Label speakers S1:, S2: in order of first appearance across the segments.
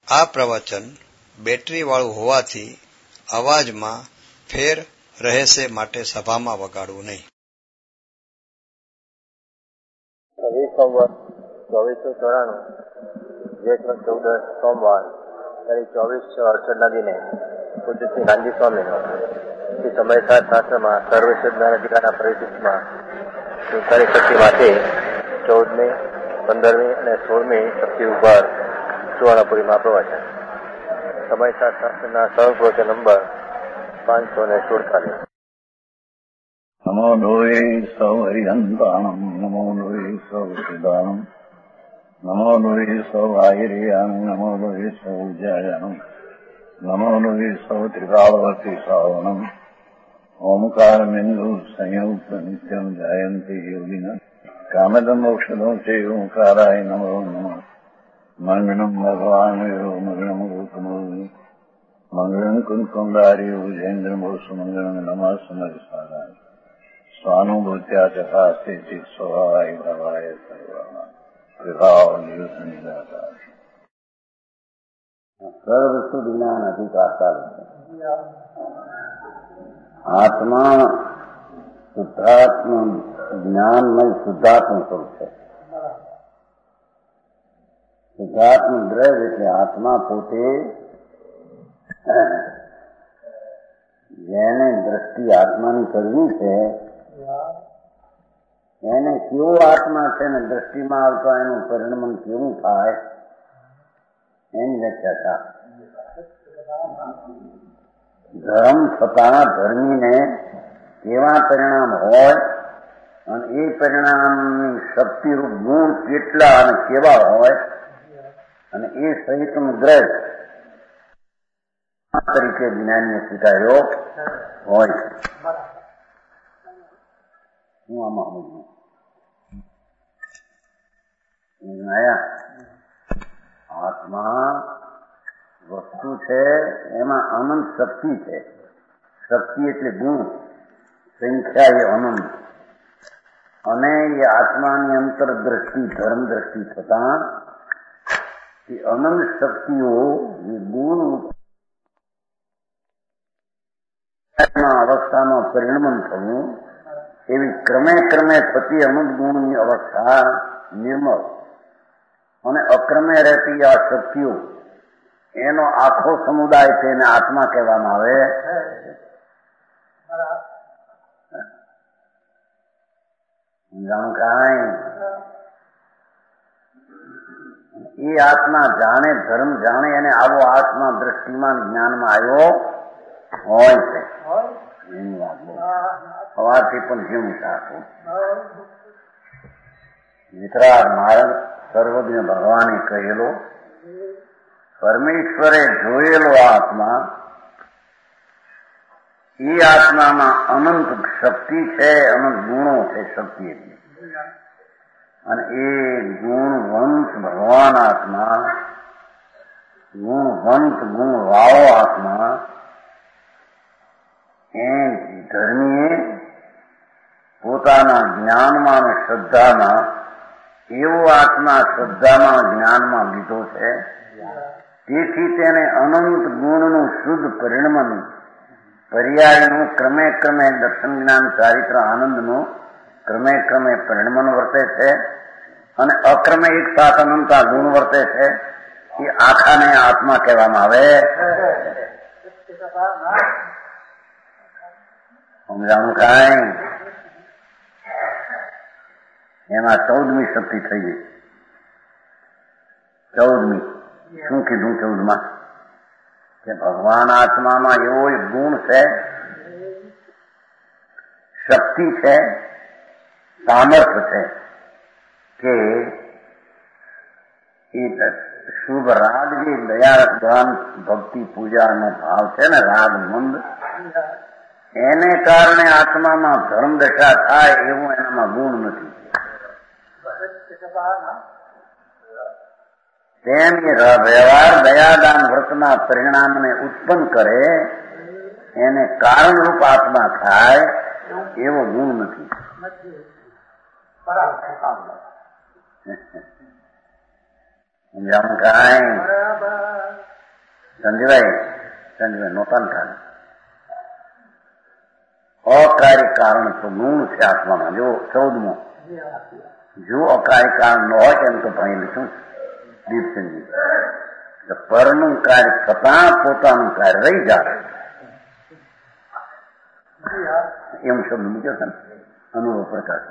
S1: આ પ્રવચન બેટરીવાળું હોવાથી અવાજમાં ફેર રહેશે માટે સભામાં વગાડવું નહીં.
S2: સોમવાર 2494 જેઠ 14 સોમવાર તારીખ 24/6/68 દિને પૂજ્ય શ્રી ગાંધી સ્વામીનો શ્રી સમયસાર શાસ્ત્રમાં સર્વસિદ્ધાંત ટીકાના પરિશિષ્ટમાં 47 શક્તિમાંથી 14મી, 15મી અને 16મી શક્તિ ઉપર સુવર્ણપુરીમાં પ્રવચન. સમયસાર શાસ્ત્રના સહપ્રવચન નંબર 547.
S3: નમો લોહે સૌ હરિહંતાણમ, નમો લોહે સૌ સિદ્ધાણમ, નમો લોહે સૌ આયર્યાણમ, નમો લોહે સૌ જયાણમ, નમો લોહે સૌ ત્રિકાળવતી શ્રાવણમ, ઓમકાર બિંદુ સંયુક્ત નિત્યમ જાયંતિ યોગિન કામદમ મોક્ષદો છે ઓંકારાય નમો નમઃ. મંગળમ ભગવાન મંગળમ ગૌતમો મંગળમ કુંકુંડાર્યો જૈન્દ્રમો સુમંગળમ નમઃ સમર્થાય સ્વાનુભૂત્યા ચકાસ્તે ચિત સ્વભાવાય ભવાય સર્વ પ્રભાવ નિદાતા સર્વ સુધીના અધિકારતા આત્મા શુદ્ધાત્મ જ્ઞાનમય શુદ્ધાત્મ સ્વરૂપ છે. શુદ્ધાત્મ દ્રવ્ય એટલે આત્મા પોતે જેને દ્રષ્ટિ આત્માની કરવી છે એને કેવો આત્મા છે ને દ્રષ્ટિમાં આવતા એનું પરિણમન કેવું થાય એની વ્યાખ્યા ધર્મ થતા ધર્મીને કેવા પરિણામ હોય અને એ પરિણામની શક્તિરૂપ ગુણ કેટલા અને કેવા હોય અને એ સહિતનું દ્રવ્ય તરીકે જ્ઞાનને સ્વીકાર્યો હોય. હું આમાં આત્મા વસ્તુ છે, એમાં અનંત શક્તિ છે. શક્તિ એટલે ગુણ, સંખ્યા એ અનંત. અને એ આત્માની અંતરદ્રષ્ટિ ધર્મ દ્રષ્ટિ થતા એ અનંત શક્તિઓ એ ગુણ અવસ્થામાં પરિણમન થવું, એવી ક્રમે ક્રમે થતી અનંત ગુણની અવસ્થા નિર્મળ અને અક્રમે રહેતી આ શક્તિઓ એનો આખો સમુદાય છે એને આત્મા કહેવામાં આવે. એ આત્મા જાણે ધર્મ જાણે અને આવો આત્મા દ્રષ્ટિમાં જ્ઞાનમાં આવ્યો હોય છે. એની વાત હવાથી પણ જીવું સાચું વિતરાગ માર્ગ સર્વજ્ઞ ભગવાને કહેલો, પરમેશ્વરે જોયેલો આત્મા, એ આત્મામાં અનંત શક્તિ છે, અનંત ગુણો છે. શક્તિ એટલી અને એ ગુણવંત ભગવાન આત્મા, ગુણવંત ગુણ વાળો આત્મા એ ધર્મીએ પોતાના જ્ઞાનમાં અને શ્રદ્ધામાં એવો આત્મા શ્રદ્ધામાં જ્ઞાનમાં લીધો છે. તેથી તેને અનંત ગુણનું શુદ્ધ પરિણમન પર્યાયનું ક્રમે ક્રમે દર્શન જ્ઞાન ચારિત્ર આનંદનું ક્રમે ક્રમે પરિણમન વર્તે છે અને અક્રમે એક સાથ અનંતા ગુણ વર્તે છે. એ આખાને આત્મા કહેવામાં આવે. સમજાણું કાંઈ? એમાં 14મી શક્તિ થઈ ગઈ. 14મી શું કીધું? 14માં કે ભગવાન આત્મામાં એવો એક ગુણ છે, શક્તિ છે, સામર્થ્ય છે કે એ શુભ રાગ જે દયા દાન ભક્તિ પૂજાનો ભાવ છે ને, રાગ મંદ, એને કારણે આત્મામાં ધર્મ દશા થાય એવું એનામાં ગુણ નથી. તેમ વ્યવહાર દયાદાન વ્રતના પરિણામને ઉત્પન્ન કરે એને કારણરૂપ આત્મા થાય એવો ગુણ નથી. સમજાણું કાંઈ સંજયભાઈ નોતાન થાય અકાર્ય કારણ તો ગુણ છે આત્મામાં. જો 14મો, જો અકાર્ય કારણ ન હોય તેમ તો ભાઈ લીધું દીપચંદજી પરનું કાર્ય થતા પોતાનું કાર્ય રહી જાય એમ શબ્દ મૂક્યો છે ને અનુભવ પ્રકાશ.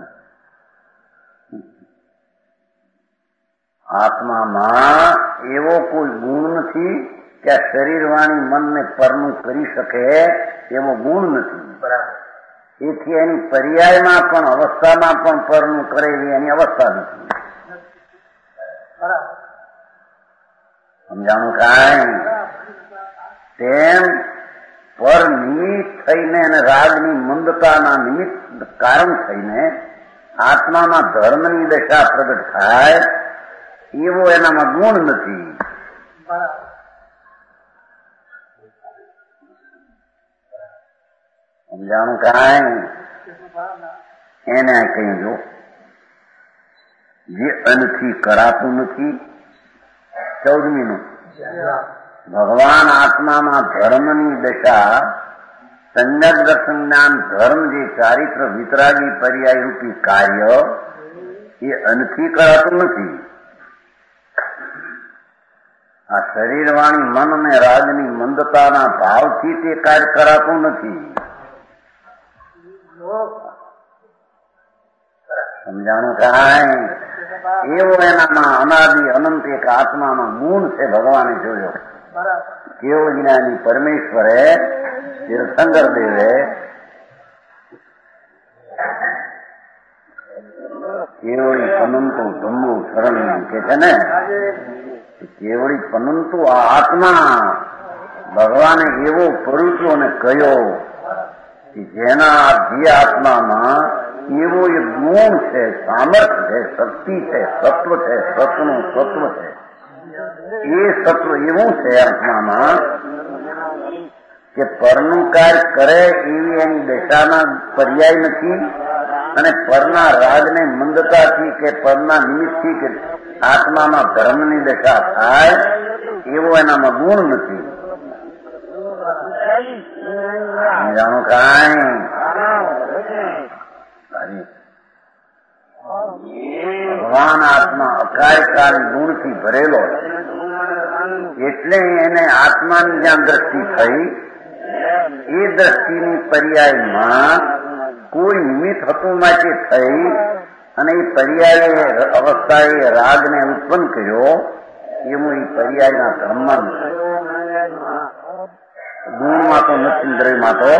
S3: આત્મામાં એવો કોઈ ગુણ નથી કે આ શરીર વાણી મનને પરનું કરી શકે એવો ગુણ નથી. એથી એની પર્યાયમાં પણ અવસ્થામાં પણ પરનું કરે એની અવસ્થા નથી. સમજાણું કાંઈ? તેમ પર નિમિત્ત થઈને અને રાગની મંદતાના નિમિત્ત કારણ થઈને આત્મામાં ધર્મની દશા પ્રગટ થાય એવો એનામાં ગુણ નથી. સમજાણું કાંઈ? એને કહી જો જે અનથી કરાતું નથી. 14મીનું ભગવાન આત્મામાં ધર્મની દશા સંજ્ઞક દર્શન જ્ઞાન ધર્મ જે ચારિત્ર વિતરાગી પર્યાય રૂપી કાર્ય એ અનથી કરાતું નથી. આ શરીર વાણી મન અને રાજની મંદતાના ભાવથી તે કાર્ય કરાતું નથી. સમજાણું કાંઈ? એવો એનામાં અનાદિ અનંત એક આત્મામાં ગુણ છે. ભગવાને જોયો કેવો જ્ઞાની પરમેશ્વરે તીર્થંકર દેવે કેવળી પનંતુ ધમ્મુ શરણ કે છે ને, કેવળી પનંતુ આ આત્મા ભગવાને એવો પરુચો અને કહ્યો કે જેના જે આત્મામાં એવો એ ગુણ છે, સામર્થ્ય છે, શક્તિ છે, સત્વ છે, સત્વનું સત્વ છે. એ સત્વ એવું છે આત્મામાં કે પરનું કાર્ય કરે એવી એની દશાના પર્યાય નથી અને પરના રાજને મંદતાથી કે પરના નિમિત્તથી કે આત્મામાં ધર્મની દશા થાય એવો એનામાં ગુણ નથી. જાણો કાંઈ? ભગવાન આત્મા અકાર્યકાળ ગુણથી ભરેલો એટલે એને આત્માની જ્યાં દ્રષ્ટિ થઈ એ દ્રષ્ટિની પર્યાયમાં કોઈ નિમિત્ત હતું માટે થઈ અને એ પર્યાય અવસ્થાએ રાગને ઉત્પન્ન કર્યો એવું એ પર્યાયના ધર્મમાં ગુણમાં તો નથી, ઇન્દ્રિયમાં તો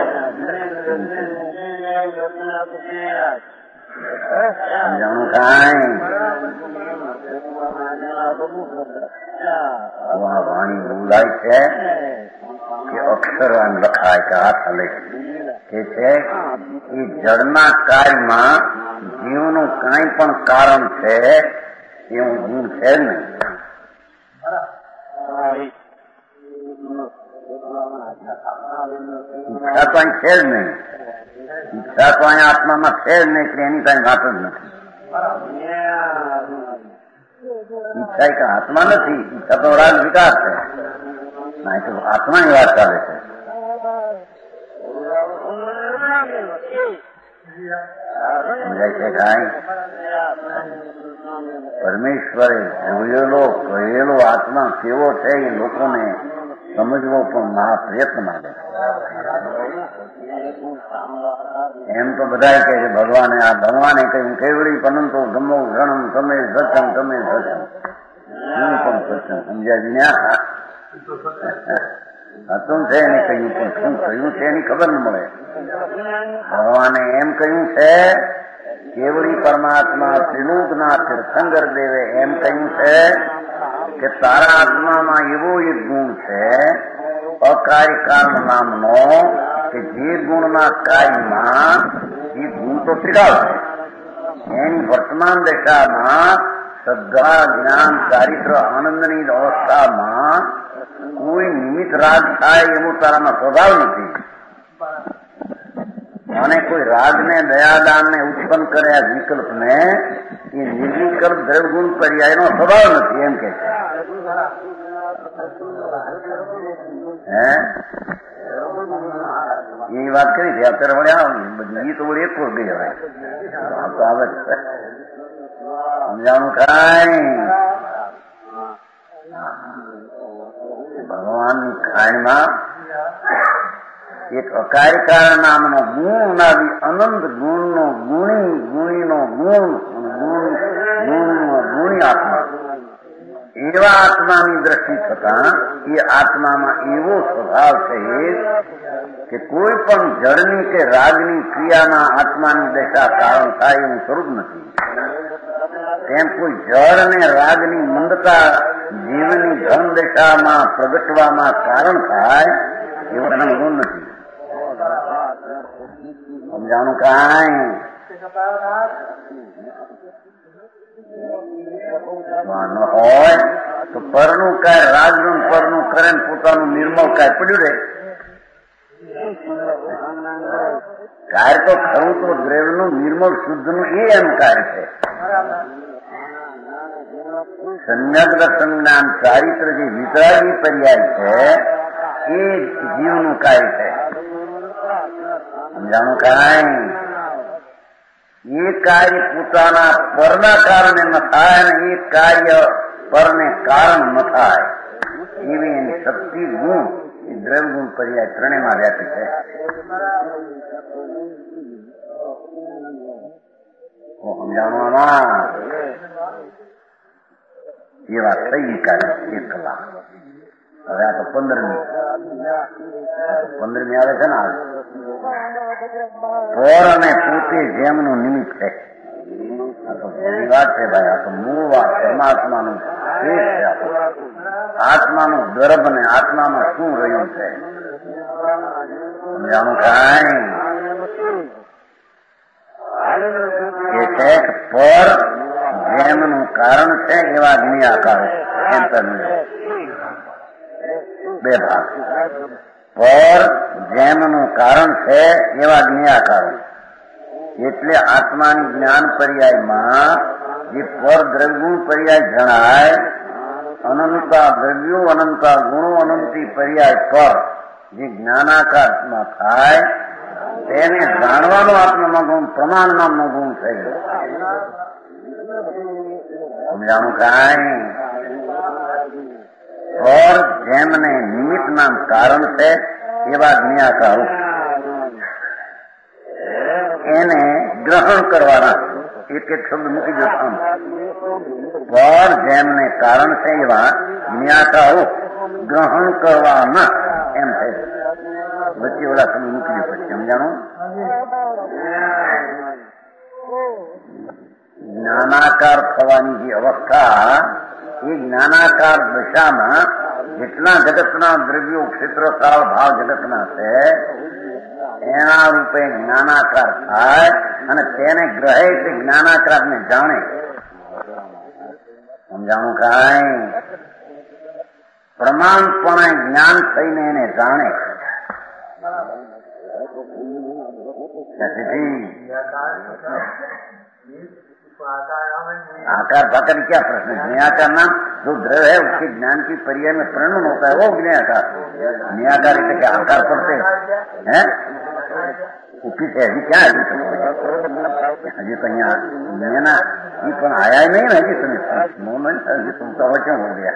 S3: સમજાણું કાંઈ? વાણી બોલાય છે કે અક્ષર આમ લખાય કે હાથ હલે કે છે એ જળના કાર્યમાં જીવનું કાંઈ પણ કારણ છે એવું ગુણ છે જ નહીં. ઈચ્છા તો અહીં છે જ નહીં. ઈચ્છા તો અહીંયા આત્મામાં છે જ નહીં એટલે એની કાંઈ વાત જ નથી. ઈચ્છા એ આત્મા નથી. ઈચ્છા તો રાગ વિકાર છે. ના તો આત્માની વાત ચાલે છે. સમજાય છે કાંઈ? પરમેશ્વરે જોયેલો કહેલો આત્મા કેવો છે એ લોકોને સમજવો પણ મહા પ્રયત્ન માંગે છે. એમ તો બધા કહે છે ભગવાને કહ્યું કેવડી પરંતુ ગમો ગણમ તમે સત્સંગ તમે સત્સંગ હું પણ સત્સંગ સમજાવી ને હતું છે એને કહ્યું પણ શું કહ્યું છે એની ખબર ન મળે. ભગવાને એમ કહ્યું છે કેવડી પરમાત્મા ત્રિલોકના તીર્થંકર દેવે એમ કહ્યું છે કે તારા આત્મામાં એવો એક ગુણ છે અકાર્યકાળ નામનો કે જે ગુણના કાર્યમાં એ ગુણ તો ત્રિકાળ છે. એની વર્તમાન દશામાં શ્રદ્ધા જ્ઞાન ચારિત્ર આનંદની અવસ્થામાં કોઈ નિમિત્ત રાગ થાય એવો તારામાં સ્વભાવ નથી. અને કોઈ રાગને દયાદાનને ઉત્પન્ન કર્યા વિકલ્પને એ નિર્વિકલ્પ દ્રવગુણ પર્યાયનો સ્વભાવ નથી એમ કે છે. એ વાત કરી છે અત્યારે વળ્યા ગીત વળી એક ગઈ હવે તો આવે સમજાણું કાંઈ ભગવાનની ખાણીમાં એક અકારિકાર નામનો ગુણ ઉનાવી અનંત ગુણનો ગુણી ગુણીનો ગુણ ગુણનો ગુણી આત્મા એવા આત્માની દ્રષ્ટિ થતા એ આત્મામાં એવો સ્વભાવ છે કે કોઈ પણ જળની કે રાગની ક્રિયામાં આત્માની દશા કારણ થાય એવું સ્વરૂપ નથી. તેમ કોઈ જળ અને રાગની મંદતા જીવની ધન દશામાં પ્રગટવામાં કારણ થાય એવો એનો ગુણ નથી. સમજાણું કાંઈ ન હોય તો પરનું કાય રાજનું પરનું કરે ને પોતાનું નિર્મળ કાય પડ્યું રહે. કાર્ય તો ખરું તો દ્રવ્યનું નિર્મળ શુદ્ધનું એ એનું કાર્ય છે. સંયગ્ર સંજ્ઞાન ચારિત્ર જે વિતરાગી પર્યાય છે એ જીવનું કાર્ય છે. સમજાણું કાંઈ એ કાર્ય પોતાના પરના કારણે ન થાય અને એ કાર્ય પરને કારણ ન થાય એવી એની શક્તિ ગુણ એ દ્રવ્યગુણ પર્યાય ત્રણેયમાં વ્યાપી છે. સમજાણું આમાં એ વાત થઈ ગઈ કાર્ય 1 કલાક. હવે આ તો 15મી આવે છે ને પર અને પોતે જેમનું નિમિત્ત છે. આ તો એવી વાત છે ભાઈ. આ તો મૂળ વાત પરમાત્માનું શ્રેષ્ઠ છે. આત્માનું ગર્ભ ને આત્મામાં શું રહ્યું છે સમજાણું કાંઈ એ છે પર જેમનું કારણ છે એવા જ્ઞાકારો એમ બે ભાગ. પર જેમનું કારણ છે એવા જ્ઞાકારો એટલે આત્માની જ્ઞાન પર્યાયમાં જે પર દ્રવ્યગુણ પર્યાય જણાય અનંતા દ્રવ્યો અનંતા ગુણો અનંતી પર્યાય પર જે જ્ઞાનાકારમાં થાય તેને જાણવાનો આત્માનો ગુણ પ્રમાણ નામનો ગુણ છે. સમજાણું કાંઈ પર જેમને નિમિત્ત નામ કારણ છે એવા જ્ઞાકારો એને ગ્રહણ કરવાના. એક શબ્દ મૂકી દો. પર જેમને કારણ છે એવા જ્ઞાતાઓ ગ્રહણ કરવાના એમ છે. વચ્ચે ઓલા શબ્દ મૂકી દો પછી સમજાણું. જ્ઞાનાકાર થવાની જે અવસ્થા એ જ્ઞાનાકાર દશામાં જેટલા જગતના દ્રવ્યો ક્ષેત્રકાળ ભાવ જગતના છે એના રૂપે જ્ઞાનાકાર થાય અને તેને ગ્રહે તે જ્ઞાનાકારને જાણે. સમજાણું કાંઈ પ્રમાણપણે જ્ઞાન થઈને એને જાણે. आकार पाकर क्या प्रश्न है? ज्ञाकार नाम जो द्रव्य है उसके ज्ञान की पर्याय में प्रणन होता है वो ज्ञाकार. ज्ञाकार इसे क्या आकार पड़ते हैं पीछे अभी क्या है हजी तो यहाँ ना ये पण आया ही नहीं ना हजी तुम्हें हजी तुम तो क्यों हो गया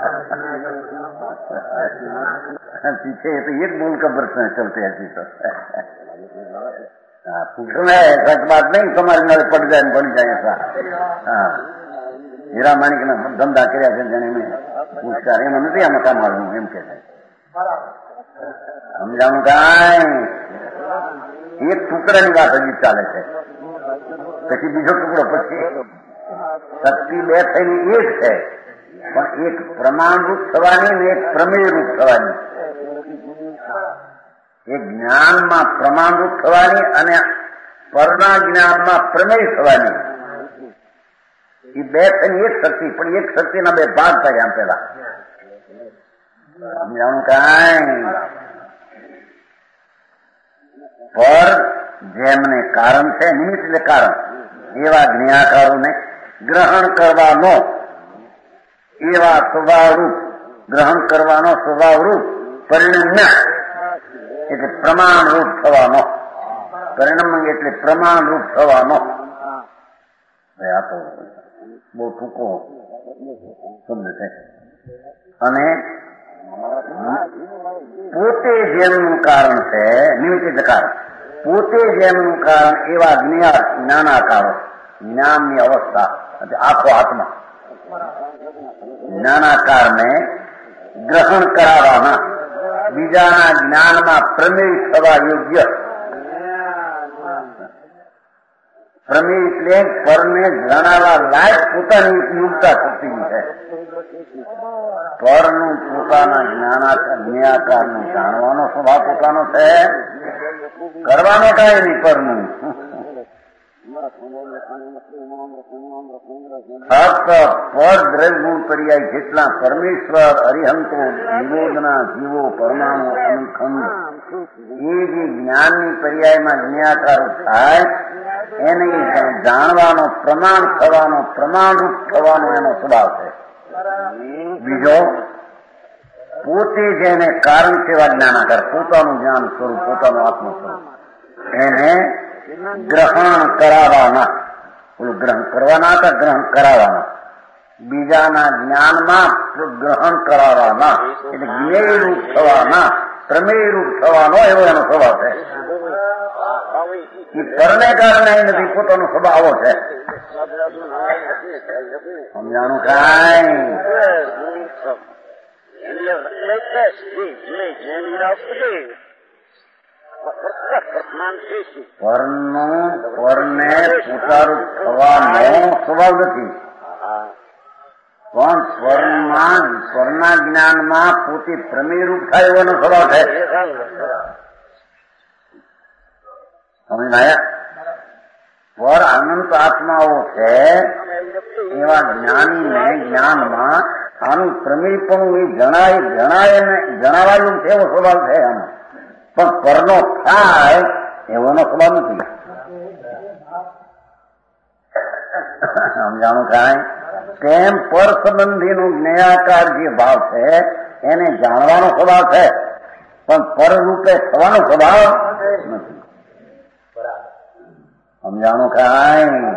S3: पीछे तो एक बोल का प्रश्न चलते हजी तो पूछना है. सच बात नहीं तुम्हारे नारे पड़ जाए बन जाए ऐसा. हाँ हीरा माणिक ना धंधा કર્યા છે જણે મેં પૂછતા એમાં નથી આ મકાન વાળું એમ કે છે. સમજાણું કાંઈ એક ટુકડાની વાત હજી ચાલે છે પછી બીજો ટુકડો પછી શક્તિ બે થઈને એક છે પણ એક પ્રમાણરૂપ થવાની ને એક પ્રમેયરૂપ થવાની. એક જ્ઞાનમાં પ્રમાણરૂપ થવાની અને પરના જ્ઞાનમાં પ્રમેય થવાની. એ બે થઈને એક શક્તિ પણ એક શક્તિના બે ભાગ થાય આમ પેલા. સમજાણું કાંઈ પર જેમને કારણ છે, નિમિત્ત એટલે કારણ, એવા જ્ઞાકારોને ગ્રહણ કરવાનો, એવા સ્વભાવરૂપ ગ્રહણ કરવાનો સ્વભાવરૂપ પરિણમ્ય એટલે પ્રમાણરૂપ થવાનો, પરિણમ્ય એટલે પ્રમાણરૂપ થવાનો. આ તો બહુ ટૂંકો શબ્દ છે. અને પોતે જેમનું કારણ છે, નિમિત્ત એટલે કારણ, પોતે જેમનું કારણ એવા જ્ઞાનાકારો, જ્ઞાનની અવસ્થા આખો આત્મા, જ્ઞાનાકારને ગ્રહણ કરાવવાના, બીજાના જ્ઞાનમાં પ્રમેય થવા યોગ્ય. પ્રમેય એટલે પરને જણાવવા લાયક પોતાની ઉપયોગતા શક્તિની છે. પરનું પોતાના જ્ઞાનાકારનું જાણવાનો સ્વભાવ પોતાનો છે, કરવાનો કાંઈ નહીં પરનું. ફક્ત પર દ્રવ્યગુણ પર્યાય જેટલા પરમેશ્વર, અરિહંતો, નિરોધના જીવો, પરમાણુ, અનુખંડ, એ જે જ્ઞાનની પર્યાયમાં જ્ઞાકાર થાય એને જાણવાનો, પ્રમાણ થવાનો, પ્રમાણરૂપ થવાનો એનો સ્વભાવ છે. બીજો, પોતે જેને કારણ સેવા જ્ઞાનાકાર, પોતાનું જ્ઞાન સ્વરૂપ, પોતાનું આત્મ સ્વરૂપ, એને ગ્રહણ કરાવવાના, ઓલું ગ્રહણ કરવાના હતા, ગ્રહણ કરાવવાના, બીજાના જ્ઞાનમાં ગ્રહણ કરાવવાના એટલે જ્ઞેયરૂપ થવાના, પ્રમેયરૂપ થવાનો એવો એનો સ્વભાવ છે. એ પરને કારણે નથી, પોતાનો સ્વભાવ આવો છે. સમજાણું કાંઈ? પરને પોતાનું થવાનો સ્વભાવ નથી, પણ પરના જ્ઞાનમાં પોતે પ્રમેયરૂપ થાય એવાનો સ્વભાવ છે. સમજાયા? પર અનંત આત્માઓ છે એવા જ્ઞાનીને જ્ઞાનમાં આનું પ્રમેયપણું એ જણાવાયું છે એવો સ્વભાવ છે આનો, પણ પરનો થાય એવોનો સ્વભાવ નથી. સમજાણું કાંઈ? તેમ પર સંબંધીનો જ્ઞેયાકાર જે ભાવ છે એને જાણવાનો સ્વભાવ છે, પણ પરરૂપે થવાનો સ્વભાવ નથી. સમજાણું કાંઈ?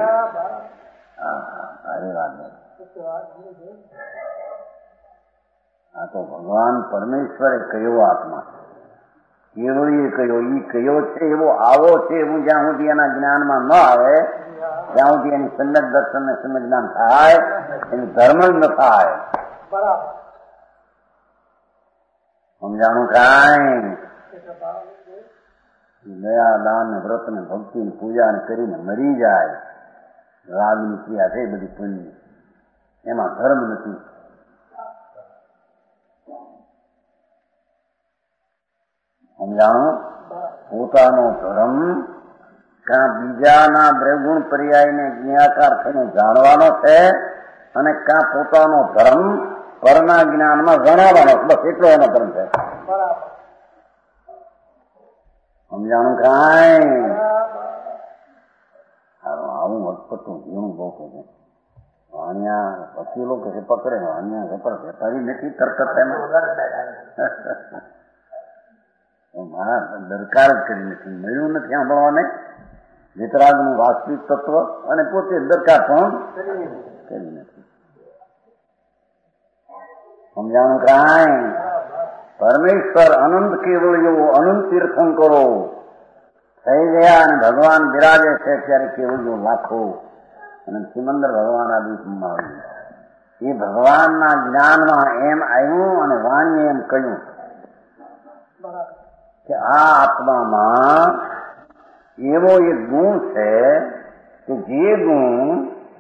S3: સારી વાત. આ તો ભગવાન પરમેશ્વરે કયો આત્મા, કેવળીએ કયો, ઈ કયો છે એવો આવો છે એવું જ્યાં સુધી એના જ્ઞાનમાં ન આવે ત્યાં સુધી એની સમ્યક દર્શન ને સમ્યક જ્ઞાન થાય, એનું ધર્મ જ ન થાય. સમજાણું કાંઈ? દયા, દાન, વ્રત ને ભક્તિ ને પૂજા ને કરીને મરી જાય, રાગની ક્રિયા છે બધી પુણ્ય, એમાં ધર્મ નથી. સમજાણું? પોતાનો ધર્મ કાં બીજાના દ્રવ્યગુણ પર્યાયને જ્ઞાકાર થઈને જાણવાનો છે, અને કાં પોતાનો ધર્મ પરના જ્ઞાનમાં જણાવવાનો, બસ એટલો એનો ધર્મ છે. સમજાણું કાંઈ? આવું અટપટું ઘણું બહુ છે. અહીંયા વકીલો કે પકડે, અહીંયા વેપારી નથી તરત મારા દરકાર જ કરી નથી, મળ્યું નથી સાંભળવાને વિતરાગનું વાસ્તવિક તત્વ, અને પોતે દરકાર પણ કરી નથી. સમજાણું કાંઈ? પરમેશ્વર અનંત કેવળીઓ, અનંત તીર્થંકરો થઈ ગયા અને ભગવાન બિરાજે છે ત્યારે કેવળીઓ લાખો, અને સિમંદર ભગવાન આ દિવસમાં આવ્યું. એ ભગવાનના જ્ઞાનમાં એમ આવ્યું અને વાણીએ એમ કહ્યું કે આ આત્મામાં એવો એક ગુણ છે કે જે ગુણ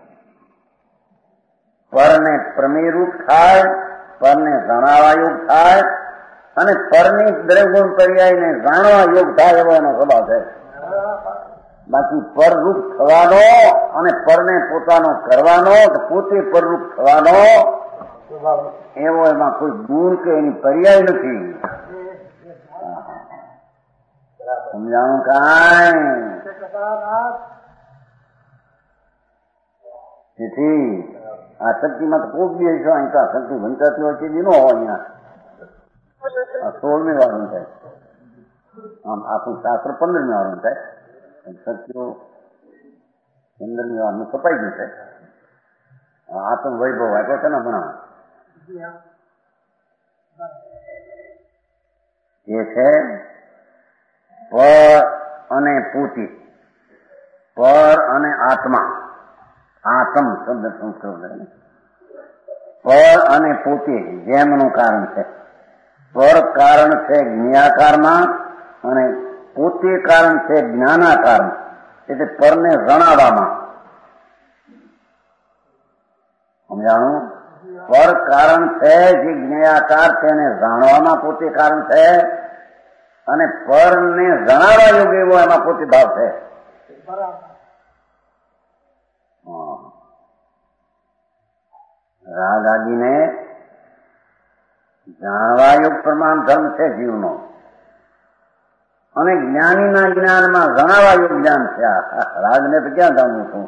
S3: પરને પ્રમેયરૂપ થાય, પરને જણાવવા યોગ થાય, અને પરની દ્રવ્યગુણ પર્યાયને જાણવા યોગ થાય એવો એનો સ્વભાવ છે. બાકી પરરૂપ થવાનો અને પરને પોતાનો કરવાનો, પોતે પરરૂપ થવાનો એવો એમાં કોઈ ગુણ કે એની પર્યાય નથી. સમજાણું કાંઈ? તેથી આ શક્તિમાં તો કોઈ બી છો અહીં તો આ શક્તિ વંચાતી હોય કે ન હોય અહીંયા આ 16મી વાળું થાય. આમ આપણું શાસ્ત્ર 15મી વાળું થાય. શક્તિઓ 15મી વાળનું છપાઈ ગયું છે. આત્મ વૈભવ આપ્યો છે ને હમણાં એ છે પર અને પૂતી, પર અને આત્મા. આત્મ શબ્દ સંસ્કૃત પર અને પૂતી જેમનું કારણ છે. પર કારણ છે જ્ઞાકારમાં અને પૂતી કારણ છે જ્ઞાનાકારમાં. એટલે પરને જણાવવામાં. સમજાણું? પર કારણ છે જે જ્ઞાકાર તેને જાણવામાં પોતે કારણ છે અને પરને જણાવવા યોગ્ય એવો એમાં પોતે ભાવ છે. રાગ આદિને જાણવા યોગ પ્રમાણ ધર્મ છે જીવનો અને જ્ઞાનીના જ્ઞાનમાં જણાવવા યોગ જ્ઞાન છે. રાગને તો ક્યાં જાણવું છું?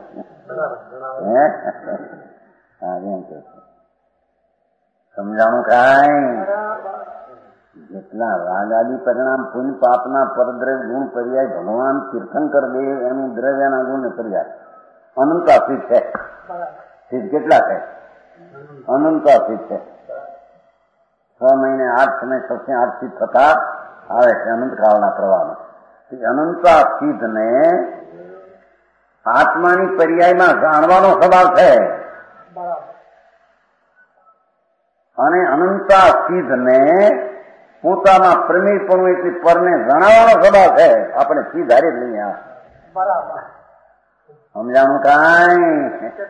S3: હા એમ કે સમજાણું કાંઈ? જેટલા રાગ આદિ પરિણામ પુણ્ય પાપના પરદ્રવ્ય ગુણ પર્યાય ભગવાન તીર્થંકર દે એનું દ્રવ્યના ગુણ પર્યાય અનંતાસીત છે. સિદ્ધ કેટલા છે? અનંતાસીત છે. 6 મહિને 8 સમય 608 સિદ્ધ થતા આવે છે અનંતકાળના પ્રવાહમાં. અનંતાસીત ને આત્માની પર્યાયમાં જાણવાનો સ્વભાવ છે અને અનંતાસીત ને પોતાના પ્રમેયપણું એટલે પરને જણાવવાનો સ્વભાવ છે. આપણે સીધ હારી જ લઈએ. સમજાણું કાંઈ?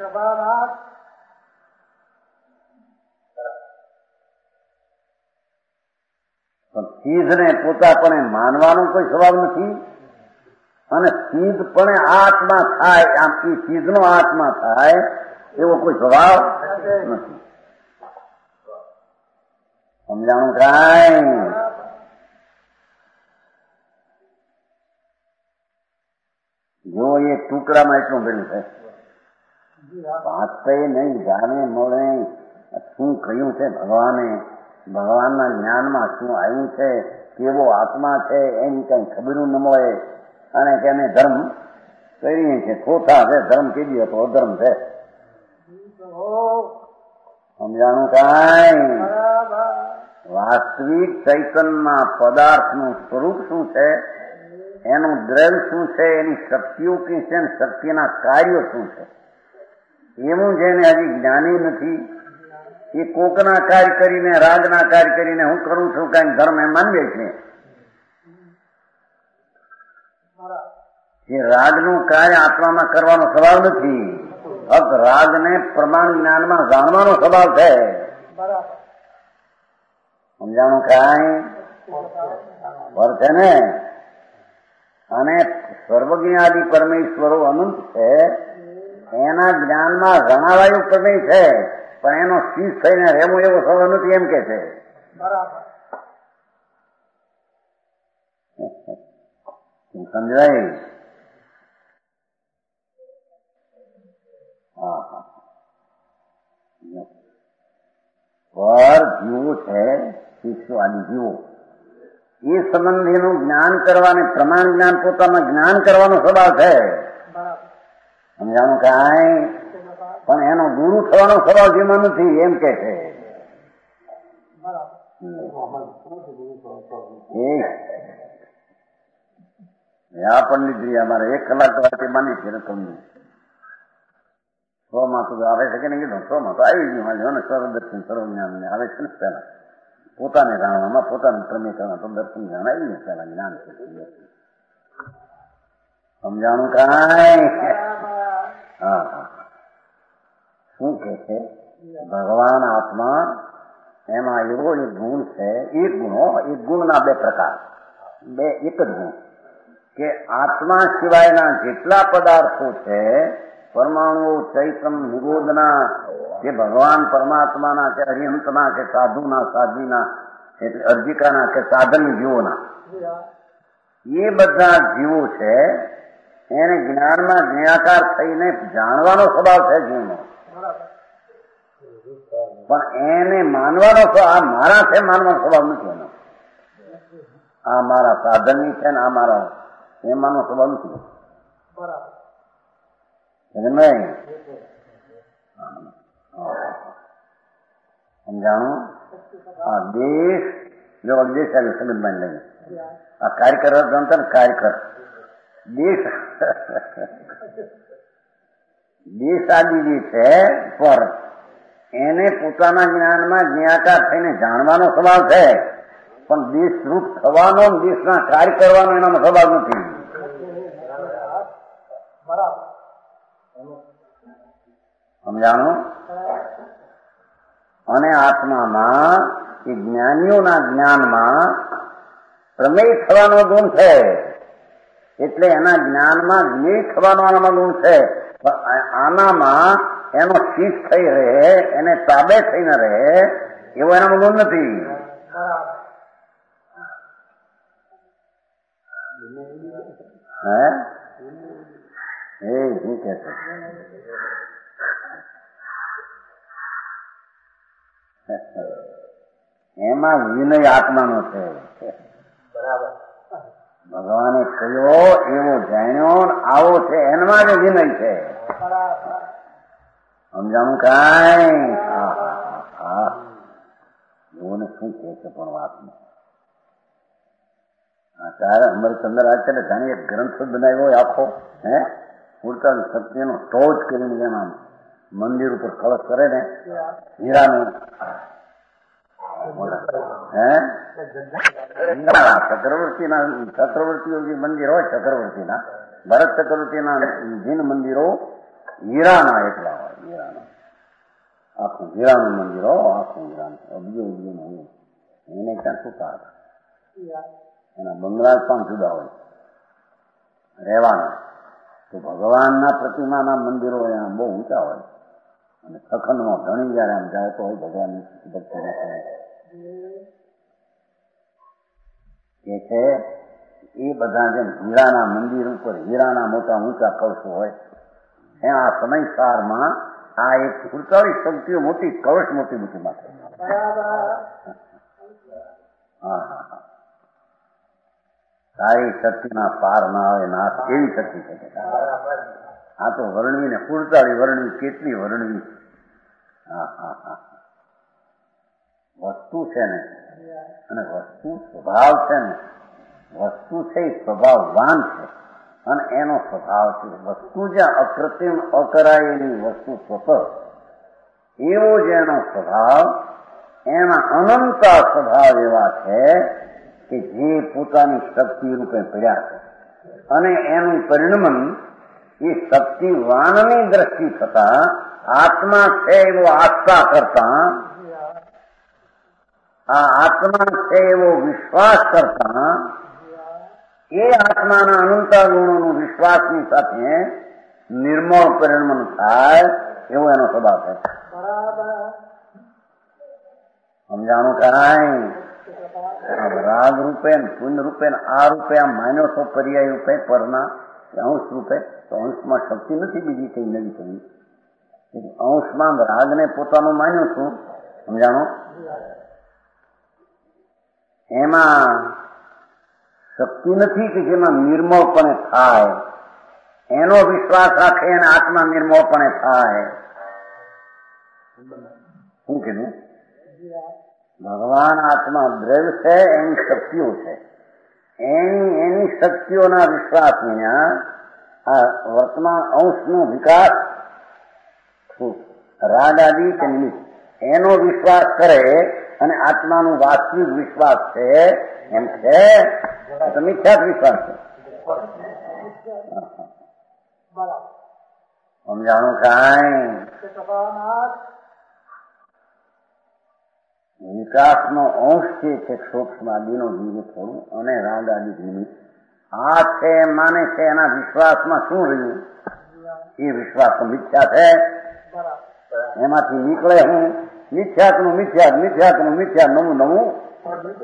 S3: પણ સીધને પોતાપણે માનવાનો કોઈ સ્વભાવ નથી અને સીધપણે આત્મા થાય આમ એ સીધનો આત્મા થાય એવો કોઈ સ્વભાવ નથી. સમજાણું કાંઈ? જો એ ટુકડામાં એટલું ભેલું છે. વાંચતા નહીં જાણે મળે શું કહ્યું છે ભગવાને, ભગવાનના જ્ઞાનમાં શું આવ્યું છે, કેવો આત્મા છે એની કઈ ખબર ન મળે અને તેને ધર્મ કરીએ છે. ખોટા છે ધર્મ કીધું તો અધર્મ છે. સમજાણું કાંઈ? વાસ્તવિક ચૈતન્યના પદાર્થનું સ્વરૂપ શું છે, એનું દ્રવ્ય શું છે, એની શક્તિઓ કઈ છે, શક્તિના કાર્યો શું છે, એવું જેને હજી જ્ઞાની નથી એ કોકના કાર્ય કરીને રાગના કાર્ય કરીને હું કરું છું કઈ ધર્મ એમ માનવે છે. એ રાગનું કાર્ય આત્મામાં કરવાનો સ્વભાવ નથી. ફક્ત રાગને પ્રમાણ જ્ઞાનમાં જાણવાનો સ્વભાવ છે. સમજાણું કાંઈ? પર છે ને. અને સર્વજ્ઞાદિ પરમેશ્વરો અનંત છે એના જ્ઞાનમાં જણાવાયું પ્રમેય છે પણ એનો શીશ થઈને રહેવું એવો સ્વભાવ નથી એમ કે છે. સમજાય? પર જીવો છે શિષ્યો આદિ જીવો એ સંબંધીનું જ્ઞાન કરવાને પ્રમાણ જ્ઞાન પોતામાં જ્ઞાન કરવાનો સ્વભાવ છે. સમજાણું કાંઈ? પણ એનો ગુરુ થવાનો સ્વભાવ જેમાં નથી એમ કે છે. આ પંડિતજી અમારે 1 કલાક તો વાતે માની છે રકમની 100 માં તો આવે છે કે નહીં કીધું 100 માં તો આવી ગયું ને સર્વદર્શન સર્વજ્ઞાન ને આવે છે ને પેલા પોતાને જાણવામાં પોતાનું પ્રમેય કરવા તો દર્શન જ્ઞાન આવી ને પેલા જ્ઞાન છે. સમજાણું કાંઈ? હા હા. શું કે છે? ભગવાન આત્મા એમાં એવો એક ગુણ છે. એક ગુણના 2 પ્રકાર, એક જ ગુણ કે આત્મા સિવાયના જેટલા પદાર્થો છે પરમાણુઓ ચૈતન નિરોધના કે ભગવાન પરમાત્માના કે અરિહંતના કે સાધુના સાધ્વીના એટલે અર્જિકાના કે સાધન જીવોના એ બધા જીવો છે એને જ્ઞાનમાં જ્ઞાકાર થઈને જાણવાનો સ્વભાવ છે જીવનો, પણ એને માનવાનો આ મારા છે માનવાનો સ્વભાવ નથી એનો. આ મારા સાધનની છે ને આ મારા એમાંનો સ્વભાવ નથી. સમજાણું? આ દેશ જો દેશ આવી સમજમાં લઈને આ કાર્યકર ગણતા ને કાર્યકર દેશ આદિ જે છે પર એને પોતાના જ્ઞાનમાં જ્ઞાકાર થઈને જાણવાનો સ્વભાવ છે, પણ દેશરૂપ થવાનો દેશના કાર્ય કરવાનો એનો સ્વભાવ નથી. સમજાણું? અને આત્મામાં એ જ્ઞાનીઓના જ્ઞાનમાં પ્રમેય થવાનો ગુણ છે, એટલે એના જ્ઞાનમાં જ્ઞેય થવાનો આનામાં ગુણ છે, પણ આનામાં એનો શીશ થઈ રહે, એને તાબે થઈને રહે એવો એનામાં ગુણ નથી. હે એ શું કે છે? એમાં વિનય આત્માનો છે. ભગવાને કહ્યો એવો જાણ્યો આવો છે, એમાં જ વિનય છે. સમજાણું કાંઈ? એઓને શું કહે છે પણ વાતમાં ત્યારે અમરચંદ્ર આચાર્ય જાણી એક ગ્રંથ બનાવ્યો હોય આખો, હે પૂરતા સત્યનો ટોચ કરીને એમાં મંદિર ઉપર કળશ કરે ને હીરાનું, ચક્રવર્તીઓ જે મંદિર હોય ચક્રવર્તીના, ભરત ચક્રવર્તીના જીન મંદિરો હીરાના એટલા હોય, હીરાના આખું હીરાનું મંદિર હો, આખું હીરાનું બીજું હોય એને ક્યાં શું કાઢ. એના બંગલા પણ જુદા હોય રહેવાના. તો ભગવાનના પ્રતિમાના મંદિરો એના બહુ ઊંચા હોય અને સખંડમાં ઘણી જયારે આમ જાય તો હોય ભગવાનની ભક્તિ કે છે એ બધા જેમ હીરાના મંદિર ઉપર હીરાના મોટા ઊંચા કળશો હોય એમ આ સમયસારમાં આ એક સુરતાળી શક્તિઓ મોટી કળશ મોટી મોટી માત્ર. હા હા હા સારી શક્તિના પાર ના આવે નાથ એવી શક્તિ છે. આ તો વર્ણવી ને સુરતાળી વર્ણવી કેટલી વર્ણવી. હા હા હા વસ્તુ છે ને અને વસ્તુ સ્વભાવ છે ને, વસ્તુ છે એ સ્વભાવવાન છે અને એનો સ્વભાવ છે. વસ્તુ જ્યાં અકૃત્રિમ અકરાયેલી વસ્તુ સ્વતઃ એવો જ એનો સ્વભાવ, એના અનંતા સ્વભાવ એવા છે કે જે પોતાની શક્તિ રૂપે પડ્યા છે અને એનું પરિણમન એ શક્તિવાનની દ્રષ્ટિ થતા આત્મા છે એવો આસ્થા કરતા, આ આત્મા છે એવો વિશ્વાસ કરતા, એ આત્માના અનંતા ગુણોનું વિશ્વાસની સાથે નિર્મળ પરિણમન થાય એવો એનો સ્વભાવ છે. સમજાણું કાંઈ? રાગ રૂપે પુણ્ય રૂપે આ રૂપે આમ માન્યો તો પર્યાય રૂપે પરના અંશ રૂપે, તો અંશમાં શક્તિ નથી બીજી કઈ નવી થઈ. અંશમાં રાગને પોતાનું માન્યું છું, સમજાણો? એમાં શક્તિ નથી કે જેમાં નિર્મળપણે થાય, એનો વિશ્વાસ રાખે અને આત્મા નિર્મળપણે થાય. શું કીધું? ભગવાન આત્મા દ્રવ્ય છે, એની શક્તિઓ છે, એની શક્તિઓના વિશ્વાસ વિના આ વર્તમાન અંશનો વિકાસ રાગ આદિ કે નિમિત્ત એનો વિશ્વાસ કરે અને આત્માનો વાસ્તવિક વિશ્વાસ છે એમ છે તો મિથ્યા વિશ્વાસ છે. સમજાણું કાંઈ? વિકાસનો અંશ છે સૂક્ષ્મ આદિનો જીવ થોડું અને રાગ આદિ નિમિત્ત આ છે માને છે. એના વિશ્વાસમાં શું રહ્યું? એ વિશ્વાસ તો મિથ્યા છે. એમાંથી નીકળે હું મિથ્યાકનું મિથ્યા, મિથ્યાકનું મિથ્યા, નવું નવું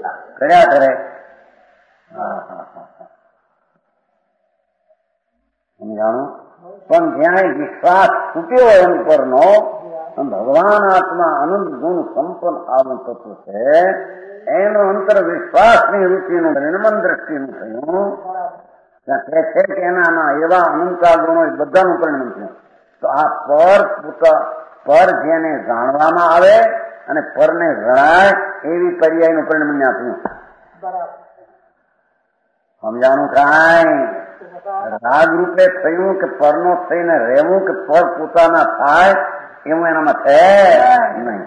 S3: કર્યા કરે. સમજાણું? પણ જ્યાં વિશ્વાસ છૂટ્યો એમ પરનો ભગવાન આત્મા અનંત ગુણ સંપન્ન આવું તત્વ છે, એનો અંતર વિશ્વાસની રૂચિનું પરિણમન દ્રષ્ટિનું થયું. ત્યાં કહે છે કે એનામાં એવા અનંતા ગુણો બધાનું પરિણામ થયું. તો આ પર જેને જાણવામાં આવે અને પરને જણાય એવી પર્યાયનું પરિણામ ત્યાં થયું. સમજાણું? કાંઈ રાગ રૂપે થયું કે પરનો થઈને રહેવું કે પર પોતાના થાય એવું એનામાં છે નહીં.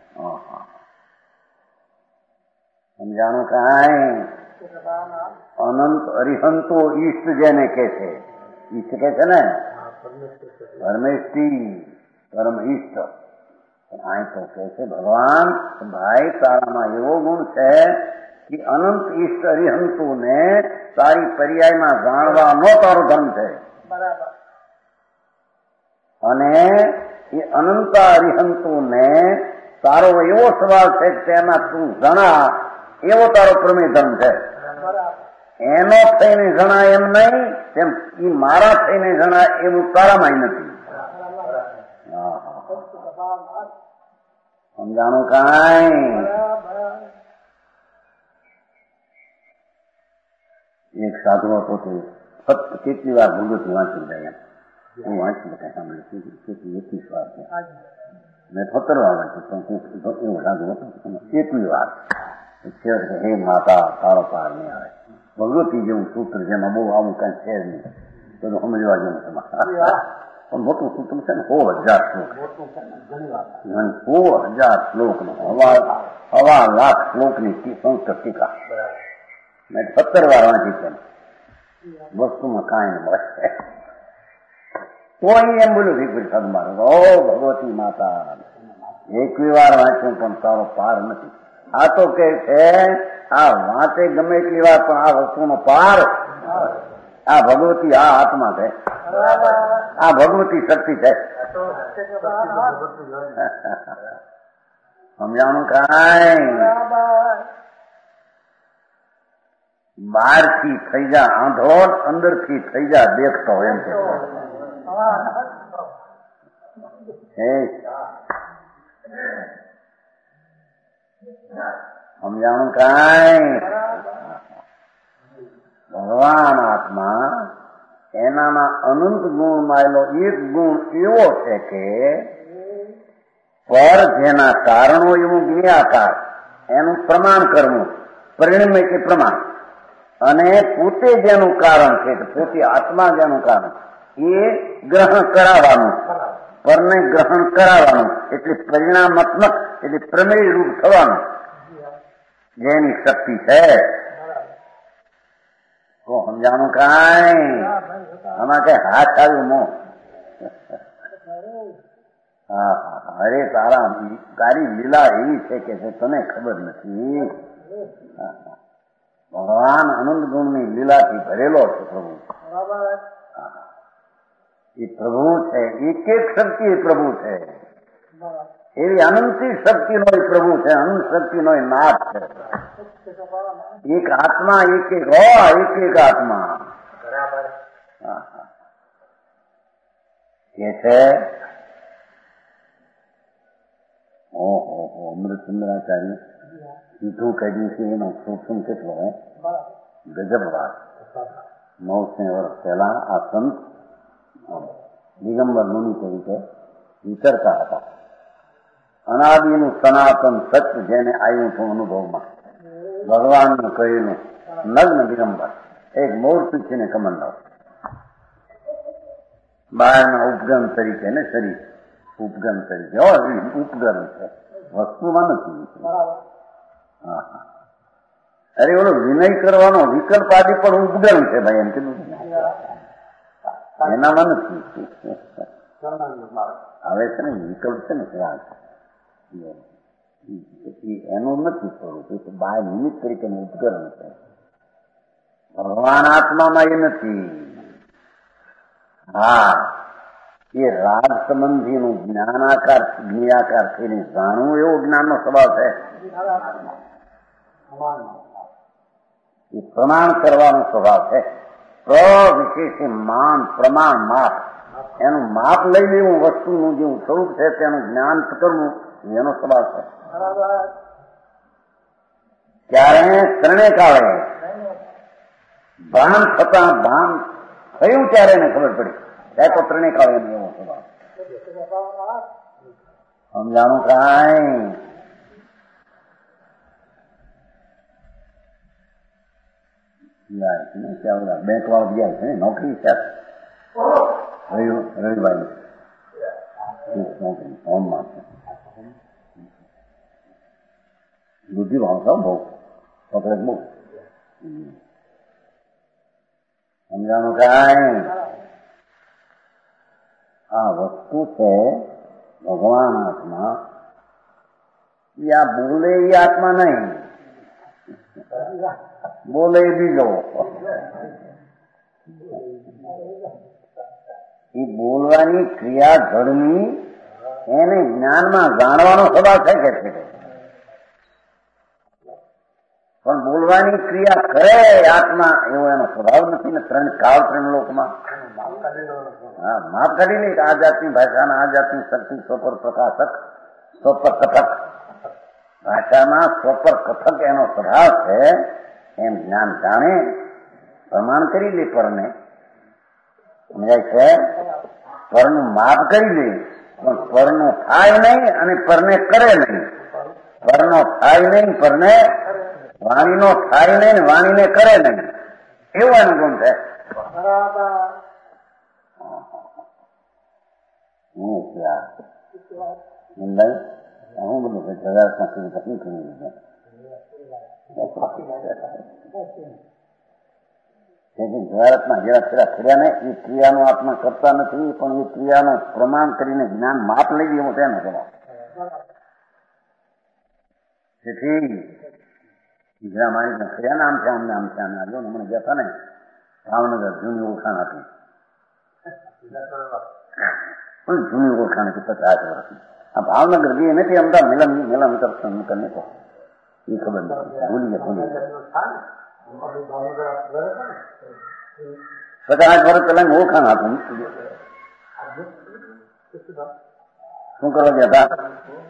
S3: સમજાણું? કાંઈ અનંત અરિહંતો ઈષ્ટ જેને કે છે, ઈષ્ટ કે છે ને પરમેષ્ઠી પરમ ઈષ્ટ. અહીં તો કે છે ભગવાન ભાઈ તારામાં એવો ગુણ છે કે અનંત ઈષ્ટ અરિહંતુને તારી પર્યાયમાં જાણવાનો તારો ધર્મ છે. અને એ અનંત અરિહંતુને તારો એવો સવાલ છે કે તેમાં તું જણા એવો તારો પ્રમેય ધર્મ છે. એનો થઈને જણાય એમ નહીં, તેમ એ મારા થઈને જણાય એવું તારામાં નથી. સમજાણું? કાંઈ એક સાધુ હતો તે ફક્ત કેટલી વાર ભગવતી વાંચી જાય એમ હું વાંચી બધા સાંભળે કેટલી 21 વાર છે. મેં 17 વાર વાંચ્યું પણ એવું સાધુ હતો 21 વાર. હે માતા તારો પાર નહીં આવે. ભગવતી જેવું સૂત્ર જેમાં બહુ આવું કઈ છે નહીં, બધું સમજવા જેવું તમારે. પણ મોટું સૂત્ર છે ને 100,000 શ્લોક, 100,000 શ્લોકનો 1,00,000 શ્લોકની સંસ્કૃત ટીકા મેં 17 વાર વાંચી છે. વસ્તુમાં કાંઈ ન મળે. કોઈ એમ બોલ્યું વિપરીત સાધુ મારો ભગવતી માતા 21 વાર વાંચ્યું પણ તારો પાર નથી. આ તો કે છે આ વાંચે ગમે એટલી વાર પણ આ વસ્તુનો પાર આ ભગવતી આ આત્મા છે, આ ભગવતી શક્તિ છે. સમજાણું? કાંઈ બહારથી થઈ જા આંધળો, અંદરથી થઈ જા દેખતો એમ છે. સમજાણું? કાંઈ ભગવાન આત્મા એનામાં અનંત ગુણ માયેલો એક ગુણ એવો છે કે પર જેના કારણો એવું જ્ઞાકાર એનું પ્રમાણ કરવું, પરિણમે કે પ્રમાણ, અને પોતે જેનું કારણ છે કે પોતે આત્મા જેનું કારણ એ ગ્રહણ કરાવવાનું, પરને ગ્રહણ કરાવવાનું એટલે પરિણામાત્મક એટલે પ્રમેય રૂપ થવાનું જેની શક્તિ છે. તો સમજાણું? કાંઈ આમાં કઈ હાથ આવ્યું મો? અરે તારી લીલા એવી છે કે તને ખબર નથી. ભગવાન અનંત ગુણની લીલાથી ભરેલો છે પ્રભુ. એ પ્રભુ છે, એક એક શક્તિ એ પ્રભુ છે. એવી અનંતી શક્તિનો એ પ્રભુ છે, અનંત શક્તિનો એ નાથ છે. એક આત્મા એક એક આત્મા કે છે. ઓહો અમૃતચંદ્રાચાર્ય સીધું કહ્યું છે એનો સૂક્ષ્મ કેટલો ગજબ વાત. 900 વર્ષ પહેલા આ સંત દિગંબર મુનિ તરીકે વિચરતા હતા. અનાદિનું સનાતન સત્ય જેને આવ્યું હતું અનુભવમાં, ભગવાનનું કહેલું નગ્ન દિગંબર એક મૂર્તિ છે ને કમંડળ બહારના ઉપગમ તરીકે ને શરીર ઉપગમ તરીકે ઉપગમ છે, વસ્તુમાં નથી. અરે ઓલો વિનય કરવાનો વિકલ્પ આદિ પણ ઉપગમ છે ભાઈ, એમ કીધું એનામાં નથી. હવે છે ને વિકલ્પ છે ને એનું નથી સ્વરૂપ, એ તો બાય નિમિત્ત તરીકેનું ઉપકરણ છે. ભગવાન આત્મામાં એ નથી. હા, એ રાગ સંબંધીનું જ્ઞાનાકાર થઈને જાણવું એવો જ્ઞાનનો સ્વભાવ છે. એ પ્રમાણ કરવાનો સ્વભાવ છે. સવિશેષે માન પ્રમાણ માપ, એનું માપ લઈ લેવું, વસ્તુનું જેવું સ્વરૂપ છે તેનું જ્ઞાન કરવું એનો સ્વભાવ છે. ત્યારે ત્રણે કાળે ભાન થતા ભાન થયું ત્યારે એને ખબર પડી ત્યાં તો ત્રણે કાળે એનો એવો સ્વભાવ. સમજાણું કાંઈ? બેંક વાળો ગયા છે નોકરી છે રવિવારે નોકરી હોમમાં છે. બુદ્ધિ ભાવતા બહુ પકડે બહુ. સમજાણું કાંઈ? આ વસ્તુ છે ભગવાન આત્મા. આ બોલે એ આત્મા નહીં, બોલે એ બીજો. એ બોલવાની ક્રિયા ઘડની એને જ્ઞાનમાં જાણવાનો સ્વભાવ છે કે છે, પણ બોલવાની ક્રિયા કરે આત્મા એવો એનો સ્વભાવ નથી ને. ત્રણ કાળ ત્રણ લોકમાં હા માપ કાઢી લે. આ જાતની ભાષાના આ જાતની શક્તિ સ્વપર પ્રકાશક સ્વપર કથક ભાષામાં સ્વપર કથક એનો સ્વભાવ છે. એમ જ્ઞાન જાણે પ્રમાણ કરી લે પરને, સમજાય છે? પરનું માપ કરી લે પણ પરનું થાય નહીં અને પરને કરે નહીં. પરનો થાય નહીં, પરને વાણીનો થાય નહીં ને વાણીને કરે નહીં, એવો એનો ગુણ છે. હું બધું ગુજરાતમાં તકલીફ કરી દીધું. ગુજરાતમાં જેના પેલા કર્યા ને એ ક્રિયાનો આત્મા કરતા નથી, પણ એ ક્રિયાનું પ્રમાણ કરીને જ્ઞાન માપ લઈ દેવું છે ને પેલા. તેથી બીજા મારી કર્યા ને આમ છે અમને આમ છે આમ મને ગયા હતા ને ભાવનગર જૂની ઓળખાણ હતી, પણ જૂની ઓળખાણ હતી 50 વર્ષની. આ ભાવનગર ગઈ નથી અમદાવાદ મેલા દર્શન કરીને તો એ ખબર નથી, ભૂલી ગયા 50 વર્ષ પેલા ઓળખાણ હતું. શું કરવા ગયા હતા?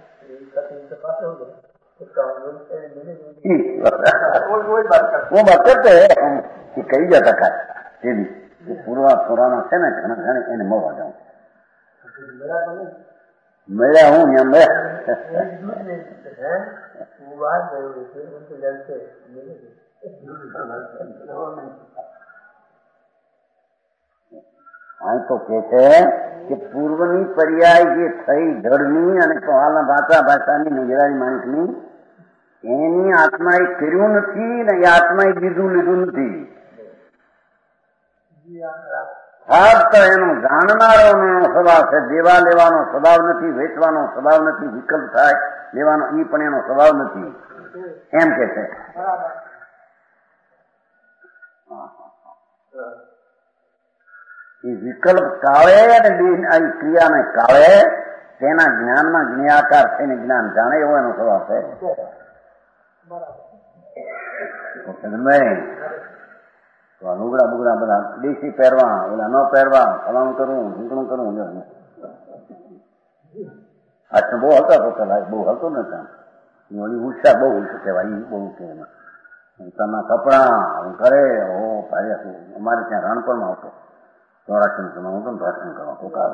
S3: वो बात करते कि कई जाता का ये भी पूरा पुराना है ना घना घने इन मवा जाऊं मेरा हूं या मैं हाँ तो कहते हैं कि पूर्वनी पर्याय જે થઈ જળની અને હાલના ભાષાની નજરાની માણસની એની આત્માએ કર્યું નથી ને એ આત્માએ લીધું નથી. ફક્ત એનો જાણનારોનો સ્વભાવ છે, દેવા લેવાનો સ્વભાવ નથી, વેચવાનો સ્વભાવ નથી, વિકલ્પ થાય લેવાનો એ પણ એનો સ્વભાવ નથી એમ કે છે. એ વિકલ્પ કાળે અને ક્રિયાને કાળે તેના જ્ઞાનમાં જ્ઞાકાર થઈને જ્ઞાન જાણે એવો એનો સ્વભાવ છે. લુગડા બુગડા બધા દેશી પહેરવા, ઓલા ન પહેરવા, ફલાણું કરવું, ઢીકણું કરવું. આજનો બહુ હલતા થતા બહુ હલતો નથી. ઉત્સાહ બહુ કહેવાય, એ બહુ કે એમાં પોતાના કપડા કરે. અમારે ત્યાં રણપરમાં આવતો ચોરાસી હું તો ભાષણ કરવા કોક આવે.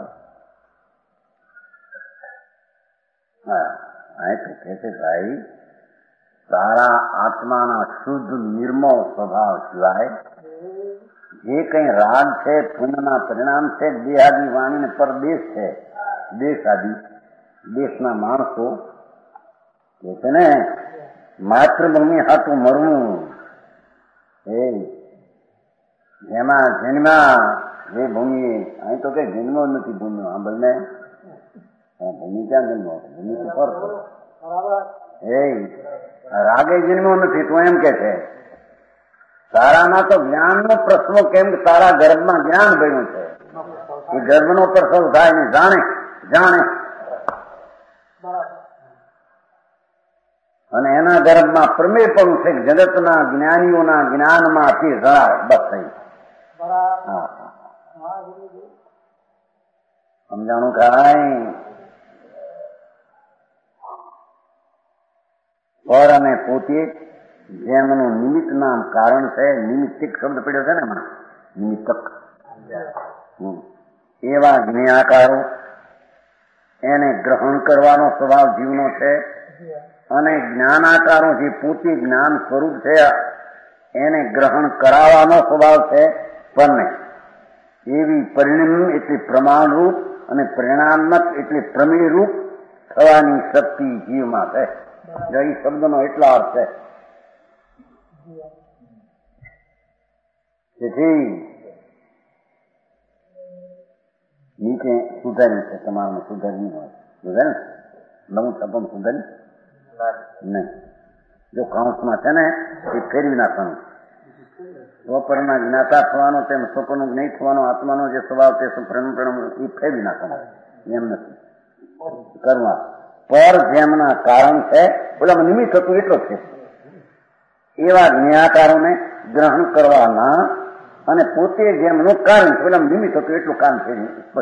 S3: હા આ તો કે છે ભાઈ તારા આત્માના શુદ્ધ નિર્મળ સ્વભાવ સિવાય જે કઈ રાગ છે, પુણ્યના પરિણામ છે, દેહાદી વાણીને પરદેશ છે, દેશ આદિ દેશના માણસો કે છે ને માતૃભૂમિ હાથું મરવું, એ જેમાં જન્મા જે ભૂમિ અહીં તો કઈ જન્મો નથી ભૂમ્યો. આ બંને ભૂમિ ક્યાં જન્મો? ભૂમિ તો ફરતો એ રાગે જન્મો નથી. તું એમ કે છે તારામાં તો જ્ઞાનનો પ્રશ્નો કેમ કે તારા ગર્ભમાં જ્ઞાન ભર્યું છે, એ ગર્ભનો પ્રસવ થાય ને જાણે અને એના ગર્ભમાં પ્રમેય પણ છે જગતના જ્ઞાનીઓના જ્ઞાનમાંથી જણાય બસ થઈ. સમજાણું કાંઈ પર અને પોતે જેમનું નિમિત્ત નામ કારણ છે, નિમિત્તિક શબ્દ પડ્યો છે ને એમાં નિમિત્તક, એવા જ્ઞાકારો એને ગ્રહણ કરવાનો સ્વભાવ જીવનો છે, અને જ્ઞાનાકારો જે પોતે જ્ઞાન સ્વરૂપ છે એને ગ્રહણ કરાવવાનો સ્વભાવ છે પરને. એવી પરિણમ એટલે પ્રમાણરૂપ અને પરિણાત્મક એટલે પ્રમેયરૂપ થવાની શક્તિ જીવમાં છે. જો એ શબ્દનો એટલો અર્થ છે. તેથી નીચે સુધાર્યું છે, તમારું સુધાર્યું હોય સુધારે ને નવું છપન સુધાર્યું નહીં. જો કાઉન્સમાં છે ને એ ફેરવી નાખવાનું. સ્વપરના જ્ઞાતા થવાનો તેમ સ્વપરનું નહીં થવાનો આત્માનો જે સ્વભાવ તે પરિણામ એ ફેરવી નાખવાનો. એમ નથી કરવા. પર જેમના કારણ છે બોલામાં નિમિત્ત હતું એટલો છે એવા જ્ઞાકારોને ગ્રહણ કરવાના, અને પોતે જેમનું કારણ છે બોલામાં નિમિત્ત હતું એટલું કામ છે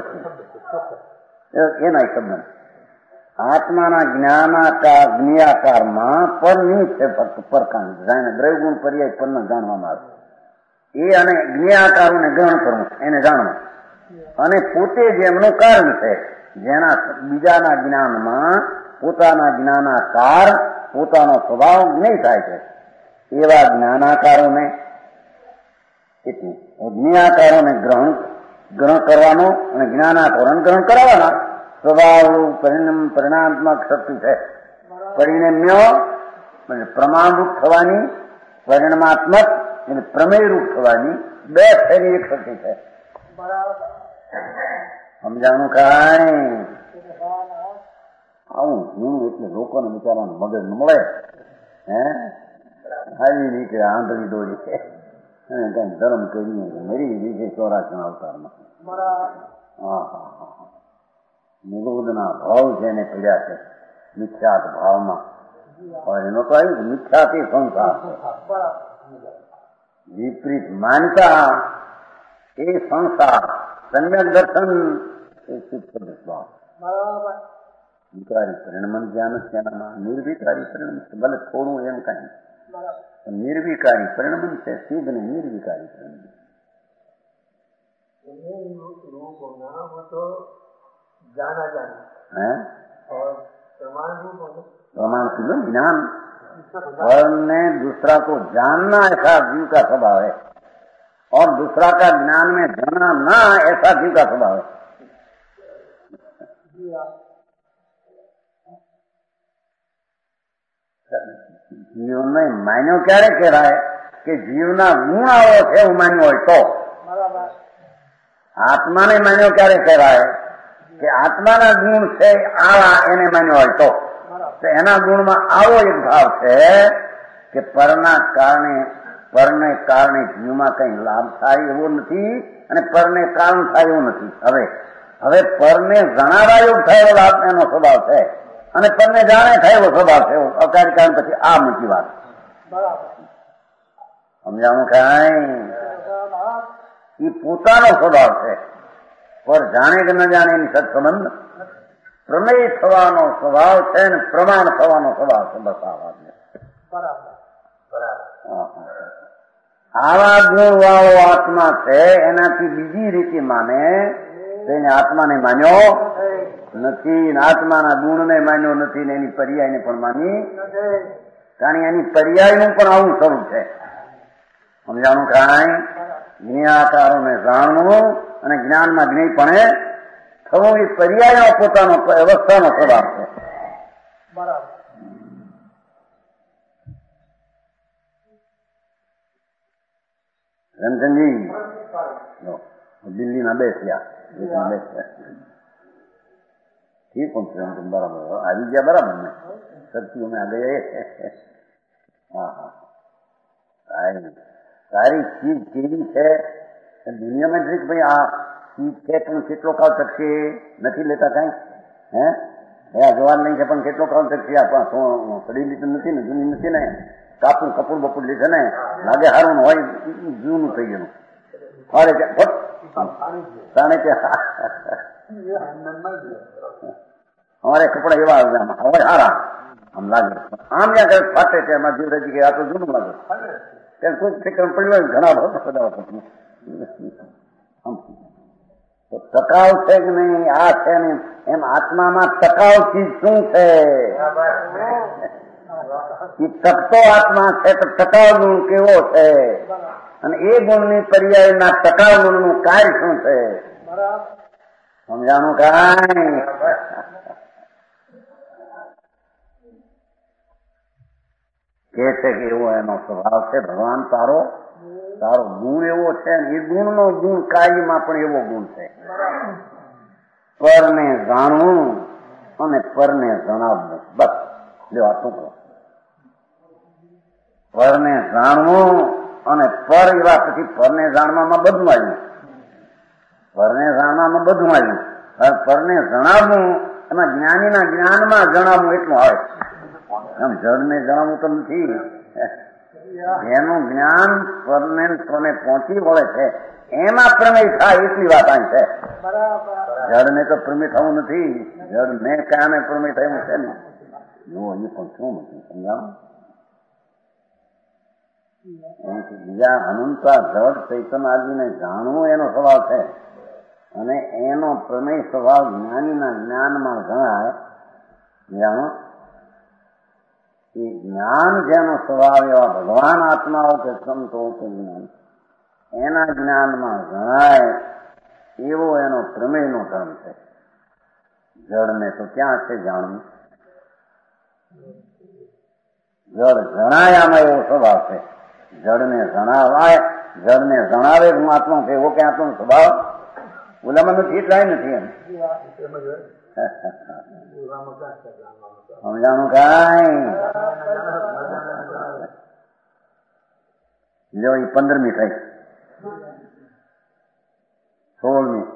S3: એના શબ્દ. આત્માના જ્ઞાનાકારમાં પર નિમિત્ત છે ફક્ત પરકાંડ જાણે દ્રવ્યગુણ પર્યાય પરને જાણવામાં આવે એ, અને જ્ઞાકારોને ગ્રહણ કરવું એને જાણવું, અને પોતે જેમનું કારણ છે જેના બીજાના જ્ઞાનમાં પોતાના જ્ઞાનાકાર પોતાનો સ્વભાવ નહીં થાય છે એવા જ્ઞાનાકારોને એટલું જ્ઞાકારોને ગ્રહણ કરવાનો અને જ્ઞાનાકારોને ગ્રહણ કરાવવાના સ્વભાવ પરિણાત્મક શક્તિ છે. પરિણમ્ય પ્રમાણરૂપ થવાની, પરિણામાત્મક અને પ્રમેયરૂપ થવાની બે થયેલી એક શક્તિ છે. સમજાણું કાંઈ આવું હું એટલે લોકોને વિચારવાનું મગજ ન મળે. આવી રીતે આંધળી દોડી છે અને કઈ ધર્મ કરી મરી રીતે 84 અવતારમાં નિરોધના ભાવ જેને પડ્યા છે મિથ્યાત ભાવમાં. એનો તો આવ્યું મિથ્યાથી સંસાર છે. વિપરીત માનતા એ સંસાર, સમ્યક દર્શન એ શુદ્ધ ભાવ. વિકારી પરિણમન જ્ઞાન છે એનામાં નિર્વિકારી પરિણમ છે. ભલે થોડું એમ કઈ નિર્વિકારી પરિણમન છે, સિદ્ધ ને નિર્વિકારી પરિણમન. प्रमाण सिद्ध ज्ञान और ने दूसरा को जानना ऐसा जीव का स्वभाव है, और दूसरा का ज्ञान में जाना ना ऐसा जीव का स्वभाव है. જીવનો માન્યો ક્યારે કહેવાય કે જીવના ગુણ આવો છે એવું માન્યો હોય તો. આત્માને માન્યો ક્યારે કહેવાય કે આત્માના ગુણ છે આવા એને માન્યો હોય તો. એના ગુણમાં આવો એક ભાવ છે કે પરને કારણે જીવમાં કઈ લાભ થાય એવો નથી, અને પરને કારણ થાય એવું નથી. હવે પરને જણાવાયો થાય એવો લાભ એનો સ્વભાવ છે, અને પરને જાણે થાય એવો સ્વભાવ છે. અકારી કારણ પછી આ મૂકી વાત સમજાવું કાંઈ એ પોતાનો સ્વભાવ છે. પર જાણે કે ન જાણે એની સત્સંબંધ પ્રમેય થવાનો સ્વભાવ છે ને પ્રમાણ થવાનો સ્વભાવ છે. બસ આ વાત આવા ગુણ વાળો આત્મા છે. એનાથી બીજી રીતે માને તેને આત્માને માન્યો નથી, આત્માના ગુણને માન્યો નથી, ને એની પર્યાયને પણ માની, કારણ એની પર્યાયનું પણ આવું સ્વરૂપ છે. સમજાણું કાંઈ જ્ઞાતારોને જાણવું અને જ્ઞાનમાં જ્ઞેયપણે થવું એ પર્યાયનો પોતાનો અવસ્થાનો સ્વભાવ છે. બરાબર. રમચંદજી દિલ્હીના બેસ્યા ઠીક પણ બરાબર આવી ગયા બરાબર ને સત્ય અમે આગળ. હા સારી ચીજ કેવી છે દુનિયામાં જ ભાઈ આ ચીજ છે પણ કેટલો કાળ શકશે નથી લેતા કઈ જવાન નહીં છે પણ કેટલો કાળ શકશે આ પડી તો નથી ને જૂની નથી ને કાપું કપૂર બપૂર લીધે ને લાગે સારું હોય જૂનું થઈ ગયું અરે તાણે કે અમારે કપડા એવા આવે હવે હારા આમ લાગે આમ ત્યાં કઈ ફાટે છે એમાં જીવરાજી કે આ તો જૂનું લાગે ત્યાં કોઈ ઠેકાણ પડ્યું ઘણા બધા ટકાવ છે કે નહીં આ છે ને એમ આત્મામાં ટકાવ ચીજ શું છે ટકતો આત્મા છે તો ટકાવ ગુણ કેવો છે અને એ ગુણની પર્યાયના ટકાવ ગુણનું કાર્ય શું છે સમજાણું કાંઈ કે છે કે એવો એનો સ્વભાવ છે ભગવાન તારો ગુણ એવો છે ને એ ગુણનો ગુણ કાર્યમાં પણ એવો ગુણ છે પરને જાણવું અને પરને જણાવવું બસ જો આટલું કહો પરને જાણવું અને પર એવા પછી પરને જાણવામાં બધું આવ્યું પરને જાણવામાં બધું આવ્યું હવે પરને જણાવવું એમાં જ્ઞાનીના જ્ઞાનમાં જણાવવું એટલું આવે એમ જળને જણાવવું તો નથી એનું જ્ઞાન પરને પહોંચી વળે છે એમાં પ્રમેય થાય એટલી વાત અહીં છે જળને તો પ્રમેય થવું નથી જળ મેં કામે પ્રમેય થયું છે ને જો એ પણ શું નથી સમજાવો બીજા અનંતા જળ ચૈતન્ય આદિને જાણવું એનો સ્વભાવ છે અને એનો પ્રમેય સ્વભાવ જ્ઞાનીના જ્ઞાનમાં જણાય જાણો એ જ્ઞાન જેનો સ્વભાવ એવા ભગવાન આત્માઓ કે સંતો કે જ્ઞાન એના જ્ઞાનમાં જણાય એવો એનો પ્રમેયનો ધર્મ છે જળને તો ક્યાં છે જાણવું જળ જણાયામાં એવો સ્વભાવ છે જળને જણાવે હું આત્મા છે એવો કે આત્માનો સ્વભાવ ઓલામાં નથી એટલાય નથી એમ સમજાણું કાંઈ લો એ 15મી થઈ 16મી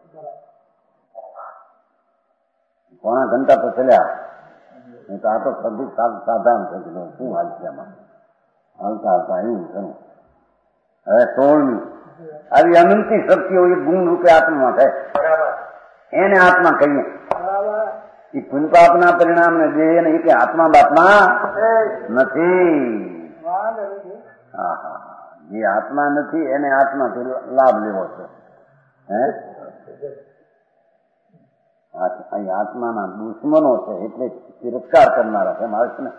S3: પોણા ઘંટા તો ચલ્યા નહીં તો આ તો સદી સાધારણ થઈ ગયું શું હાલ છે આમાં હાલતા એવું છે હવે 16મી આવી અનંતી શક્તિઓ એ ગુણ રૂપે આત્મામાં છે એને આત્મા કહીએ એ પુનપાપના પરિણામને જે ને એ કે આત્મા બાપમાં નથી જે આત્મા નથી એને આત્માથી લાભ લેવો છે અહીં આત્માના દુશ્મનો છે એટલે તિરસ્કાર કરનારા છે મારે છે ને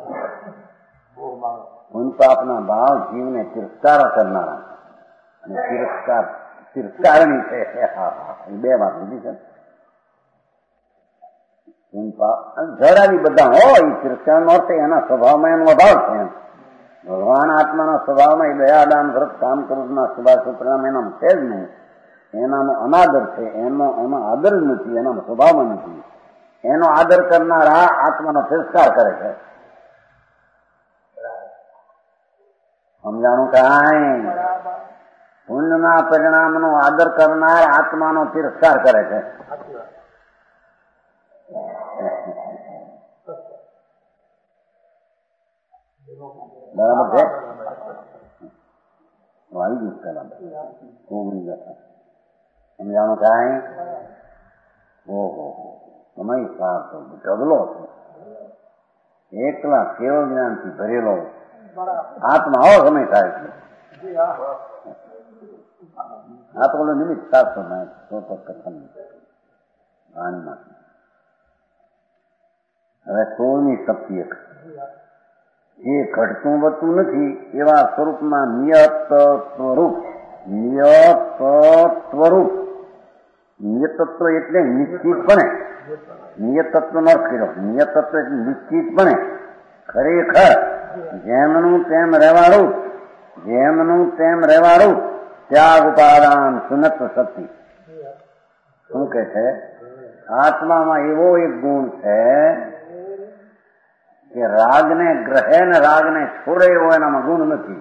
S3: પુનપાપના ભાવ જીવને તિરસ્કાર કરનારા અને તિરસ્કારની છે એ બે વાત લીધી છે જરાવી બધા હોય તિરસ્કાર નો અર્થ એના સ્વભાવમાં એનો અભાવ છે એમ ભગવાન આત્માના સ્વભાવમાં એ દયાદાન વ્રત કામ કરુણના સ્વભાવ પરિણામ એનામાં છે જ નહીં એનાનો અનાદર છે એનો આદર જ નથી એનાનો સ્વભાવમાં નથી એનો આદર કરનારા આત્માનો તિરસ્કાર કરે છે સમજાણું કાંઈ પુણ્યના પરિણામનો આદર કરનાર આત્માનો તિરસ્કાર કરે છે બરાબર છે આવી ગયું પેલા ઓગણી જતા સમજાણું કાંઈ ઓહો સમય સાથ ઢગલો છે એકલા કેવળ જ્ઞાનથી ભરેલો આત્મા આવો સમય થાય છે આ તો બોલો નિમિત્ત સાચો કથન વાણીમાં હવે 16મી શક્તિ એક જે ઘટતું વધતું નથી એવા સ્વરૂપમાં નિયત તત્વ એટલે નિશ્ચિતપણે નિયત તત્વ નો અર્થ કર્યો નિયત તત્વ એટલે નિશ્ચિતપણે ખરેખર જેમનું તેમ રહેવાળું ત્યાગ ઉપાદાન સુનત્વ શક્તિ શું કે છે આત્મામાં એવો એક ગુણ છે કે રાગને ગ્રહે ને રાગને છોડે એવો એનામાં ગુણ નથી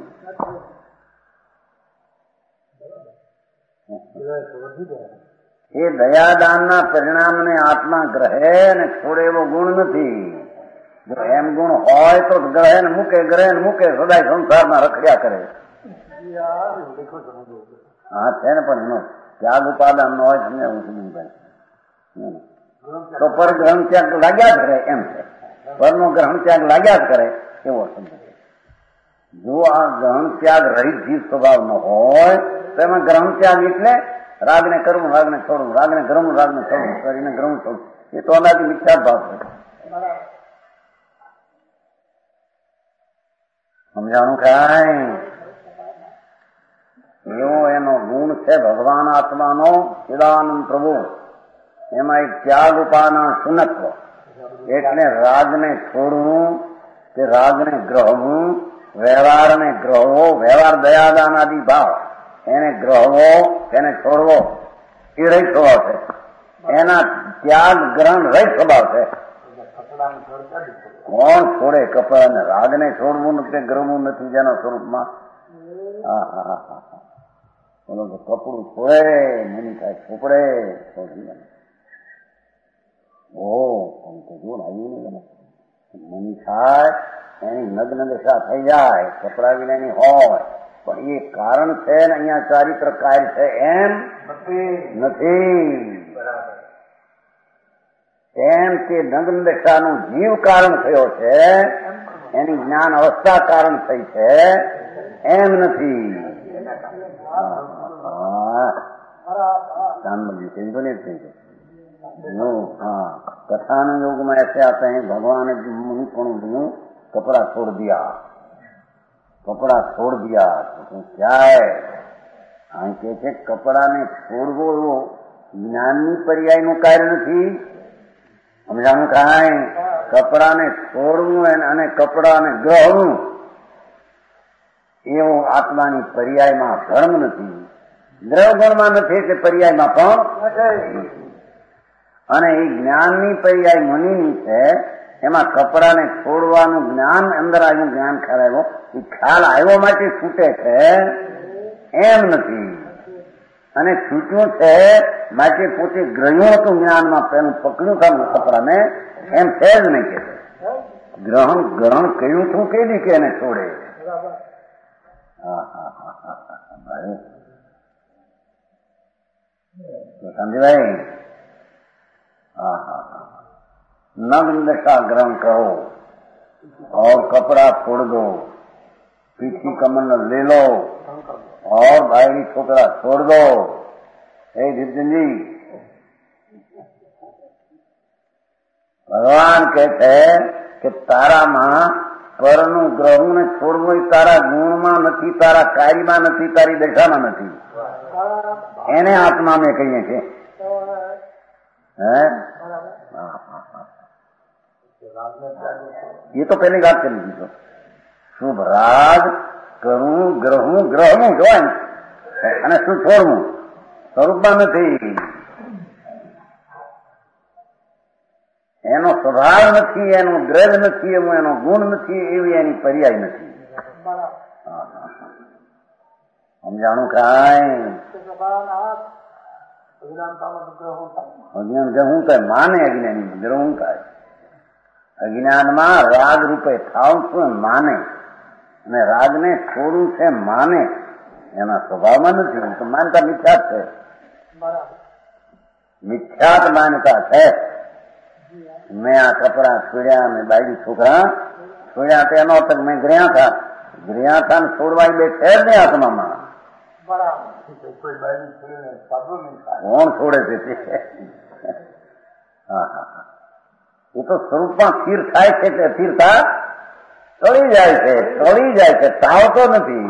S3: એ દયાદાનના પરિણામને આત્મા ગ્રહે ને છોડે એવો ગુણ નથી જો એમ ગુણ હોય તો ગ્રહે ને મૂકે સદાય સંસારમાં રખડ્યા કરે હા છે ને, પણ એનો ત્યાગ ઉપાદાન નો હોય તમને હું સમજભાઈ તો પર ગ્રહણ ત્યાગ લાગ્યા જ કરે એમ છે. પરનો ગ્રહણ ત્યાગ લાગ્યા જ કરે એવો સમજ. જો આ ગ્રહણ ત્યાગ રહિત જીવ સ્વભાવ ન હોય તો એમાં ગ્રહણ ત્યાગ એટલે રાગને કરવું, રાગને છોડવું, રાગને ગ્રહણ, રાગને છોડવું, કરીને ગ્રહણ છોડવું, એ તો અનાદિ મિથ્યા ભાવ છે. સમજાણું કાંઈ? એવો એનો ગુણ છે ભગવાન આત્માનો, ચિદાનંદ પ્રભુ. એમાં એક ત્યાગ ઉપાના શુનત્વ એટલે રાગને છોડવું કે રાગને ગ્રહવું, વ્યવહારને ગ્રહવો, વ્યવહાર દયાદાન આદિ ભાવ એને ગ્રહવો એને છોડવો એ રહિત સ્વભાવ છે. એના ત્યાગ ગ્રહણ રહિત સ્વભાવ છે. કોણ છોડે કપડાને? રાગને છોડવું નથી, ગ્રહવું નથી જેના સ્વરૂપમાં. બોલો તો કપડું છોડે મની થાય છોપડે મની થાય એની નગ્ન દશા થઈ જાય, કપડા વિનાની હોય. પણ એ કારણ છે ને અહીંયા ચારિત્ર કાર્ય છે એમ નથી. એમ કે નગ્ન દશાનું જીવ કારણ થયો છે, એની જ્ઞાન અવસ્થા કારણ થઈ છે એમ નથી. कथान योग में ऐसे आते हैं भगवान मुनि पुण्य कपड़ा छोड़ दिया, कपड़ा छोड़ दिया तो क्या है? કે કપડાને છોડવો એવો જ્ઞાનની પર્યાયનું કાર્ય નથી. સમજાણું કાંઈ? કપડાને છોડવું અને કપડાને ગ્રહવું એવો આત્માની પર્યાયમાં ધર્મ નથી, દ્રવગુણમાં નથી કે પર્યાયમાં પણ. અને એ જ્ઞાનની પર્યાય મુનિની છે. એમાં કપડાને છોડવાનું જ્ઞાન અંદર આવ્યું, જ્ઞાન ખ્યાલ આવ્યો, એ ખ્યાલ આવ્યો માટે છૂટે છે એમ નથી. અને છૂટ્યું છે માટે પોતે ગ્રહ્યું હતું જ્ઞાનમાં, પેલું પકડ્યું હતું કપડાને એમ છે જ નહીં. કે ગ્રહણ ગ્રહણ કર્યું છું કે નહીં કે એને છોડે. समझ नग्न दशा ग्रहण करो और कपड़ा छोड़ दो, पीछी कमर ले लो और बाहरी छोकरा छोड़ दो. हे विपिन जी, भगवान कहते हैं कि ताराમાં પરનું ગ્રહણ ને છોડવું એ તારા ગુણમાં નથી, તારા કાર્યમાં નથી, તારી દશામાં નથી. એને આત્મા મેં કહીએ છીએ. ये तो पहली बात कर लीजिए. तो શુભ રાગ કરવું, ગ્રહવું, ગ્રહવું જોવાય અને શું છોડવું સ્વરૂપમાં નથી. એનો સ્વભાવ નથી, એનું દ્રવ્ય નથી, એનો ગુણ નથી, એવી એની પર્યાય નથી. સમજાણું કાંઈ? અજ્ઞાન ગ્રહું થાય માને, અજ્ઞાની ગ્રહું થાય. અજ્ઞાનમાં રાગ રૂપે થાવ છું માને, અને રાગને છોડવું છે માને, એના સ્વભાવમાં નથી. તો માનતા મિથ્યાત છે, મિથ્યાત માનતા છે. મેં આ કપડા છોડ્યા, મેં બાયડી છોકરા છોડ્યા, તેનો અર્થ મેં ગ્રહ્યા હતા ને છોડવા બે છે જ નહીં આત્મામાં. કોણ છોડે છે? એ તો સ્વરૂપમાં સ્થિર થાય છે કે સ્થિરતા ચડી જાય છે, ચડી જાય છે, ચાવતો નથી.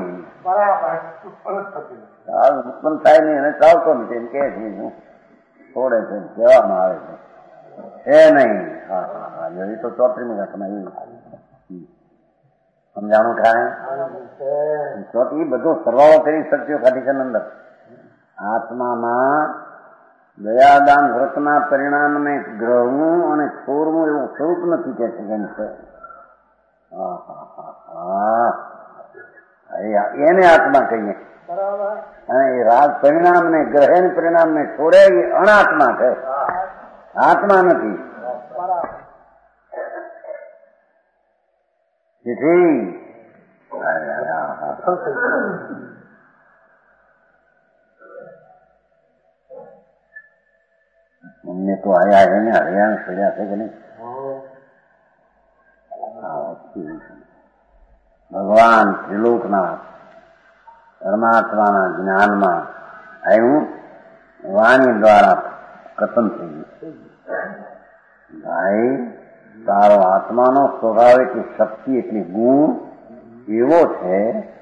S3: ઉત્પન્ન થાય નહીં અને ચાવતો નથી એમ કે છે. છોડે છે કહેવામાં આવે છે નહીં. એ તો 34મી ઘટના એવી. સમજાણું થાય? ચોથી બધો સરવાળો કરી શક્યો ખાલી છે અંદર. આત્મામાં દયાદાન વ્રતના પરિણામને ગ્રહવું અને છોડવું એવું સ્વરૂપ નથી કે છે. એને આત્મા કહીએ. અને એ રાગ પરિણામને ગ્રહે પરિણામને છોડે એ અનાત્મા છે, આત્મા નથી. એમને તો આયા એને હરિયાણ સડ્યા છે કે નહીં? ભગવાન ત્રિલોકનાથ પરમાત્માના જ્ઞાનમાં આવ્યું, વાણી દ્વારા કથન થઈ ગયું. ભાઈ, તારો આત્માનો સ્વભાવ એટલી શક્તિ, એટલી ગુણ એવો છે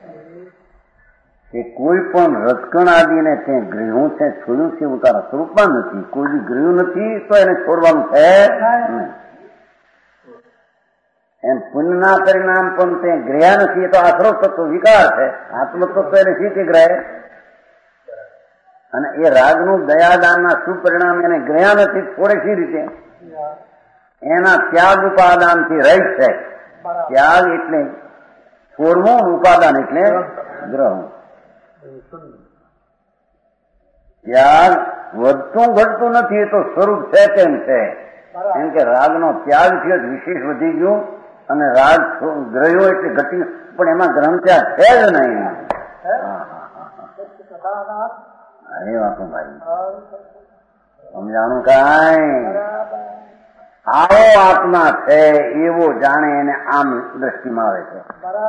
S3: કે કોઈ પણ રજકણ આદિને તે ગૃહ્યું છે, છોડ્યું છે એવું તારા સ્વરૂપમાં નથી. કોઈ બી ગૃહ્યું નથી તો એને છોડવાનું છે નહીં. એમ પુણ્યના પરિણામ પણ તે ગ્રહ્યા નથી. એ તો આશરો તત્વ વિકાર છે. આત્મતત્વ એને શીખી ગ્રહે. અને એ રાગનું દયાદાનના સુપરિણામ એને ગ્રહ્યા નથી, છોડે શી રીતે? એના ત્યાગ ઉપાદાનથી રહિત છે. ત્યાગ એટલે છોડવું, ઉપાદાન એટલે ગ્રહણ. ત્યાગ વધતું ઘટતું નથી, એ તો સ્વરૂપ છે તેમ છે. એમ કે રાગનો ત્યાગ થયો વિશેષ વધી ગયું, અને રાગ ગ્રહ્યો એટલે ઘટી, પણ એમાં ગ્રહણ ત્યાગ છે જ નહીં. અરે વાપુ ભાઈ, સમજાણું કાંઈ? આવો આત્મા છે એવો જાણે એને આમ દ્રષ્ટિમાં આવે છે.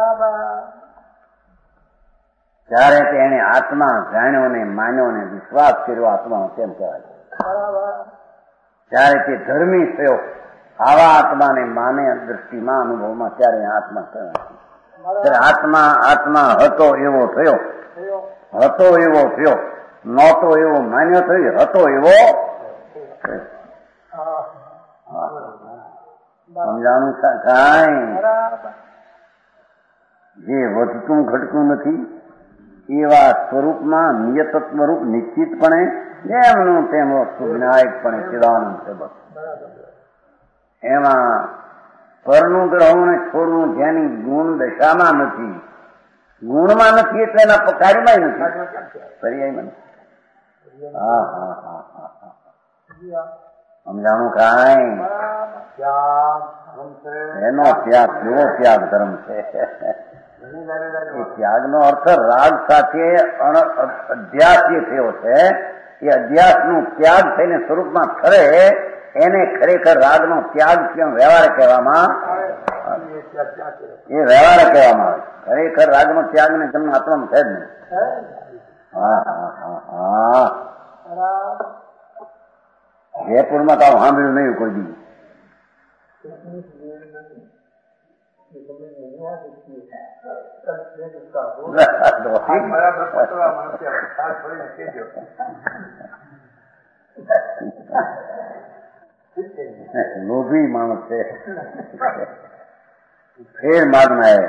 S3: જ્યારે તેને આત્મા જાણ્યો ને માન્યો ને વિશ્વાસ કર્યો આત્મા તેમ કહેવાય. જ્યારે તે ધર્મી થયો, આવા આત્માને માને દ્રષ્ટિમાં, અનુભવમાં, ત્યારે આત્મા કહેવાય. આત્મા હતો એવો થયો, હતો એવો થયો, નહોતો એવો માન્યો થયો, હતો એવો સમજાણું કાંઈ? જે વધતું ઘટતું નથી એવા સ્વરૂપમાં નિયતત્વરૂપ નિશ્ચિતપણે જેમનું તેમ વસ્તુ વિનાયકપણે ચિદાનંદ છે. બસ એમાં પરનું ગ્રહણ ને છોડવું જેની ગુણ દશામાં નથી, ગુણમાં નથી એટલે એના કાર્યમાં નથી, પર્યાયમાં નથી. સમજાણું કાંઈ? એનો ત્યાગ કેવો ત્યાગ ધર્મ છે. એ ત્યાગનો અર્થ રાગ સાથે અધ્યાસ જે થયો છે, એ અધ્યાસનું ત્યાગ થઈને સ્વરૂપમાં ખરે, એને ખરેખર રાગનો ત્યાગ કેમ વ્યવહાર કહેવામાં આવે? એ વ્યવહાર કહેવામાં આવે. ખરેખર રાગનો ત્યાગ ને જન્મ આત્મામાં છે જ નહીં. જયપુરમાં તો સાંભળ્યું નહીં કોઈ દી. લોભી માણસ છે, ફેર માગના હે.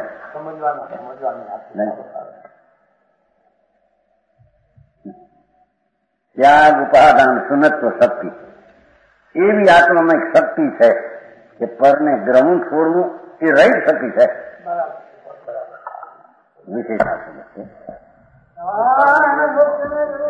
S3: ત્યાગ ઉપાદાન સુનત્વ શક્તિ એવી આત્મામાં એક શક્તિ છે કે પરને ગ્રહણ છોડવું એ રહી શક્તિ છે. વિશેષ આત્મા છે.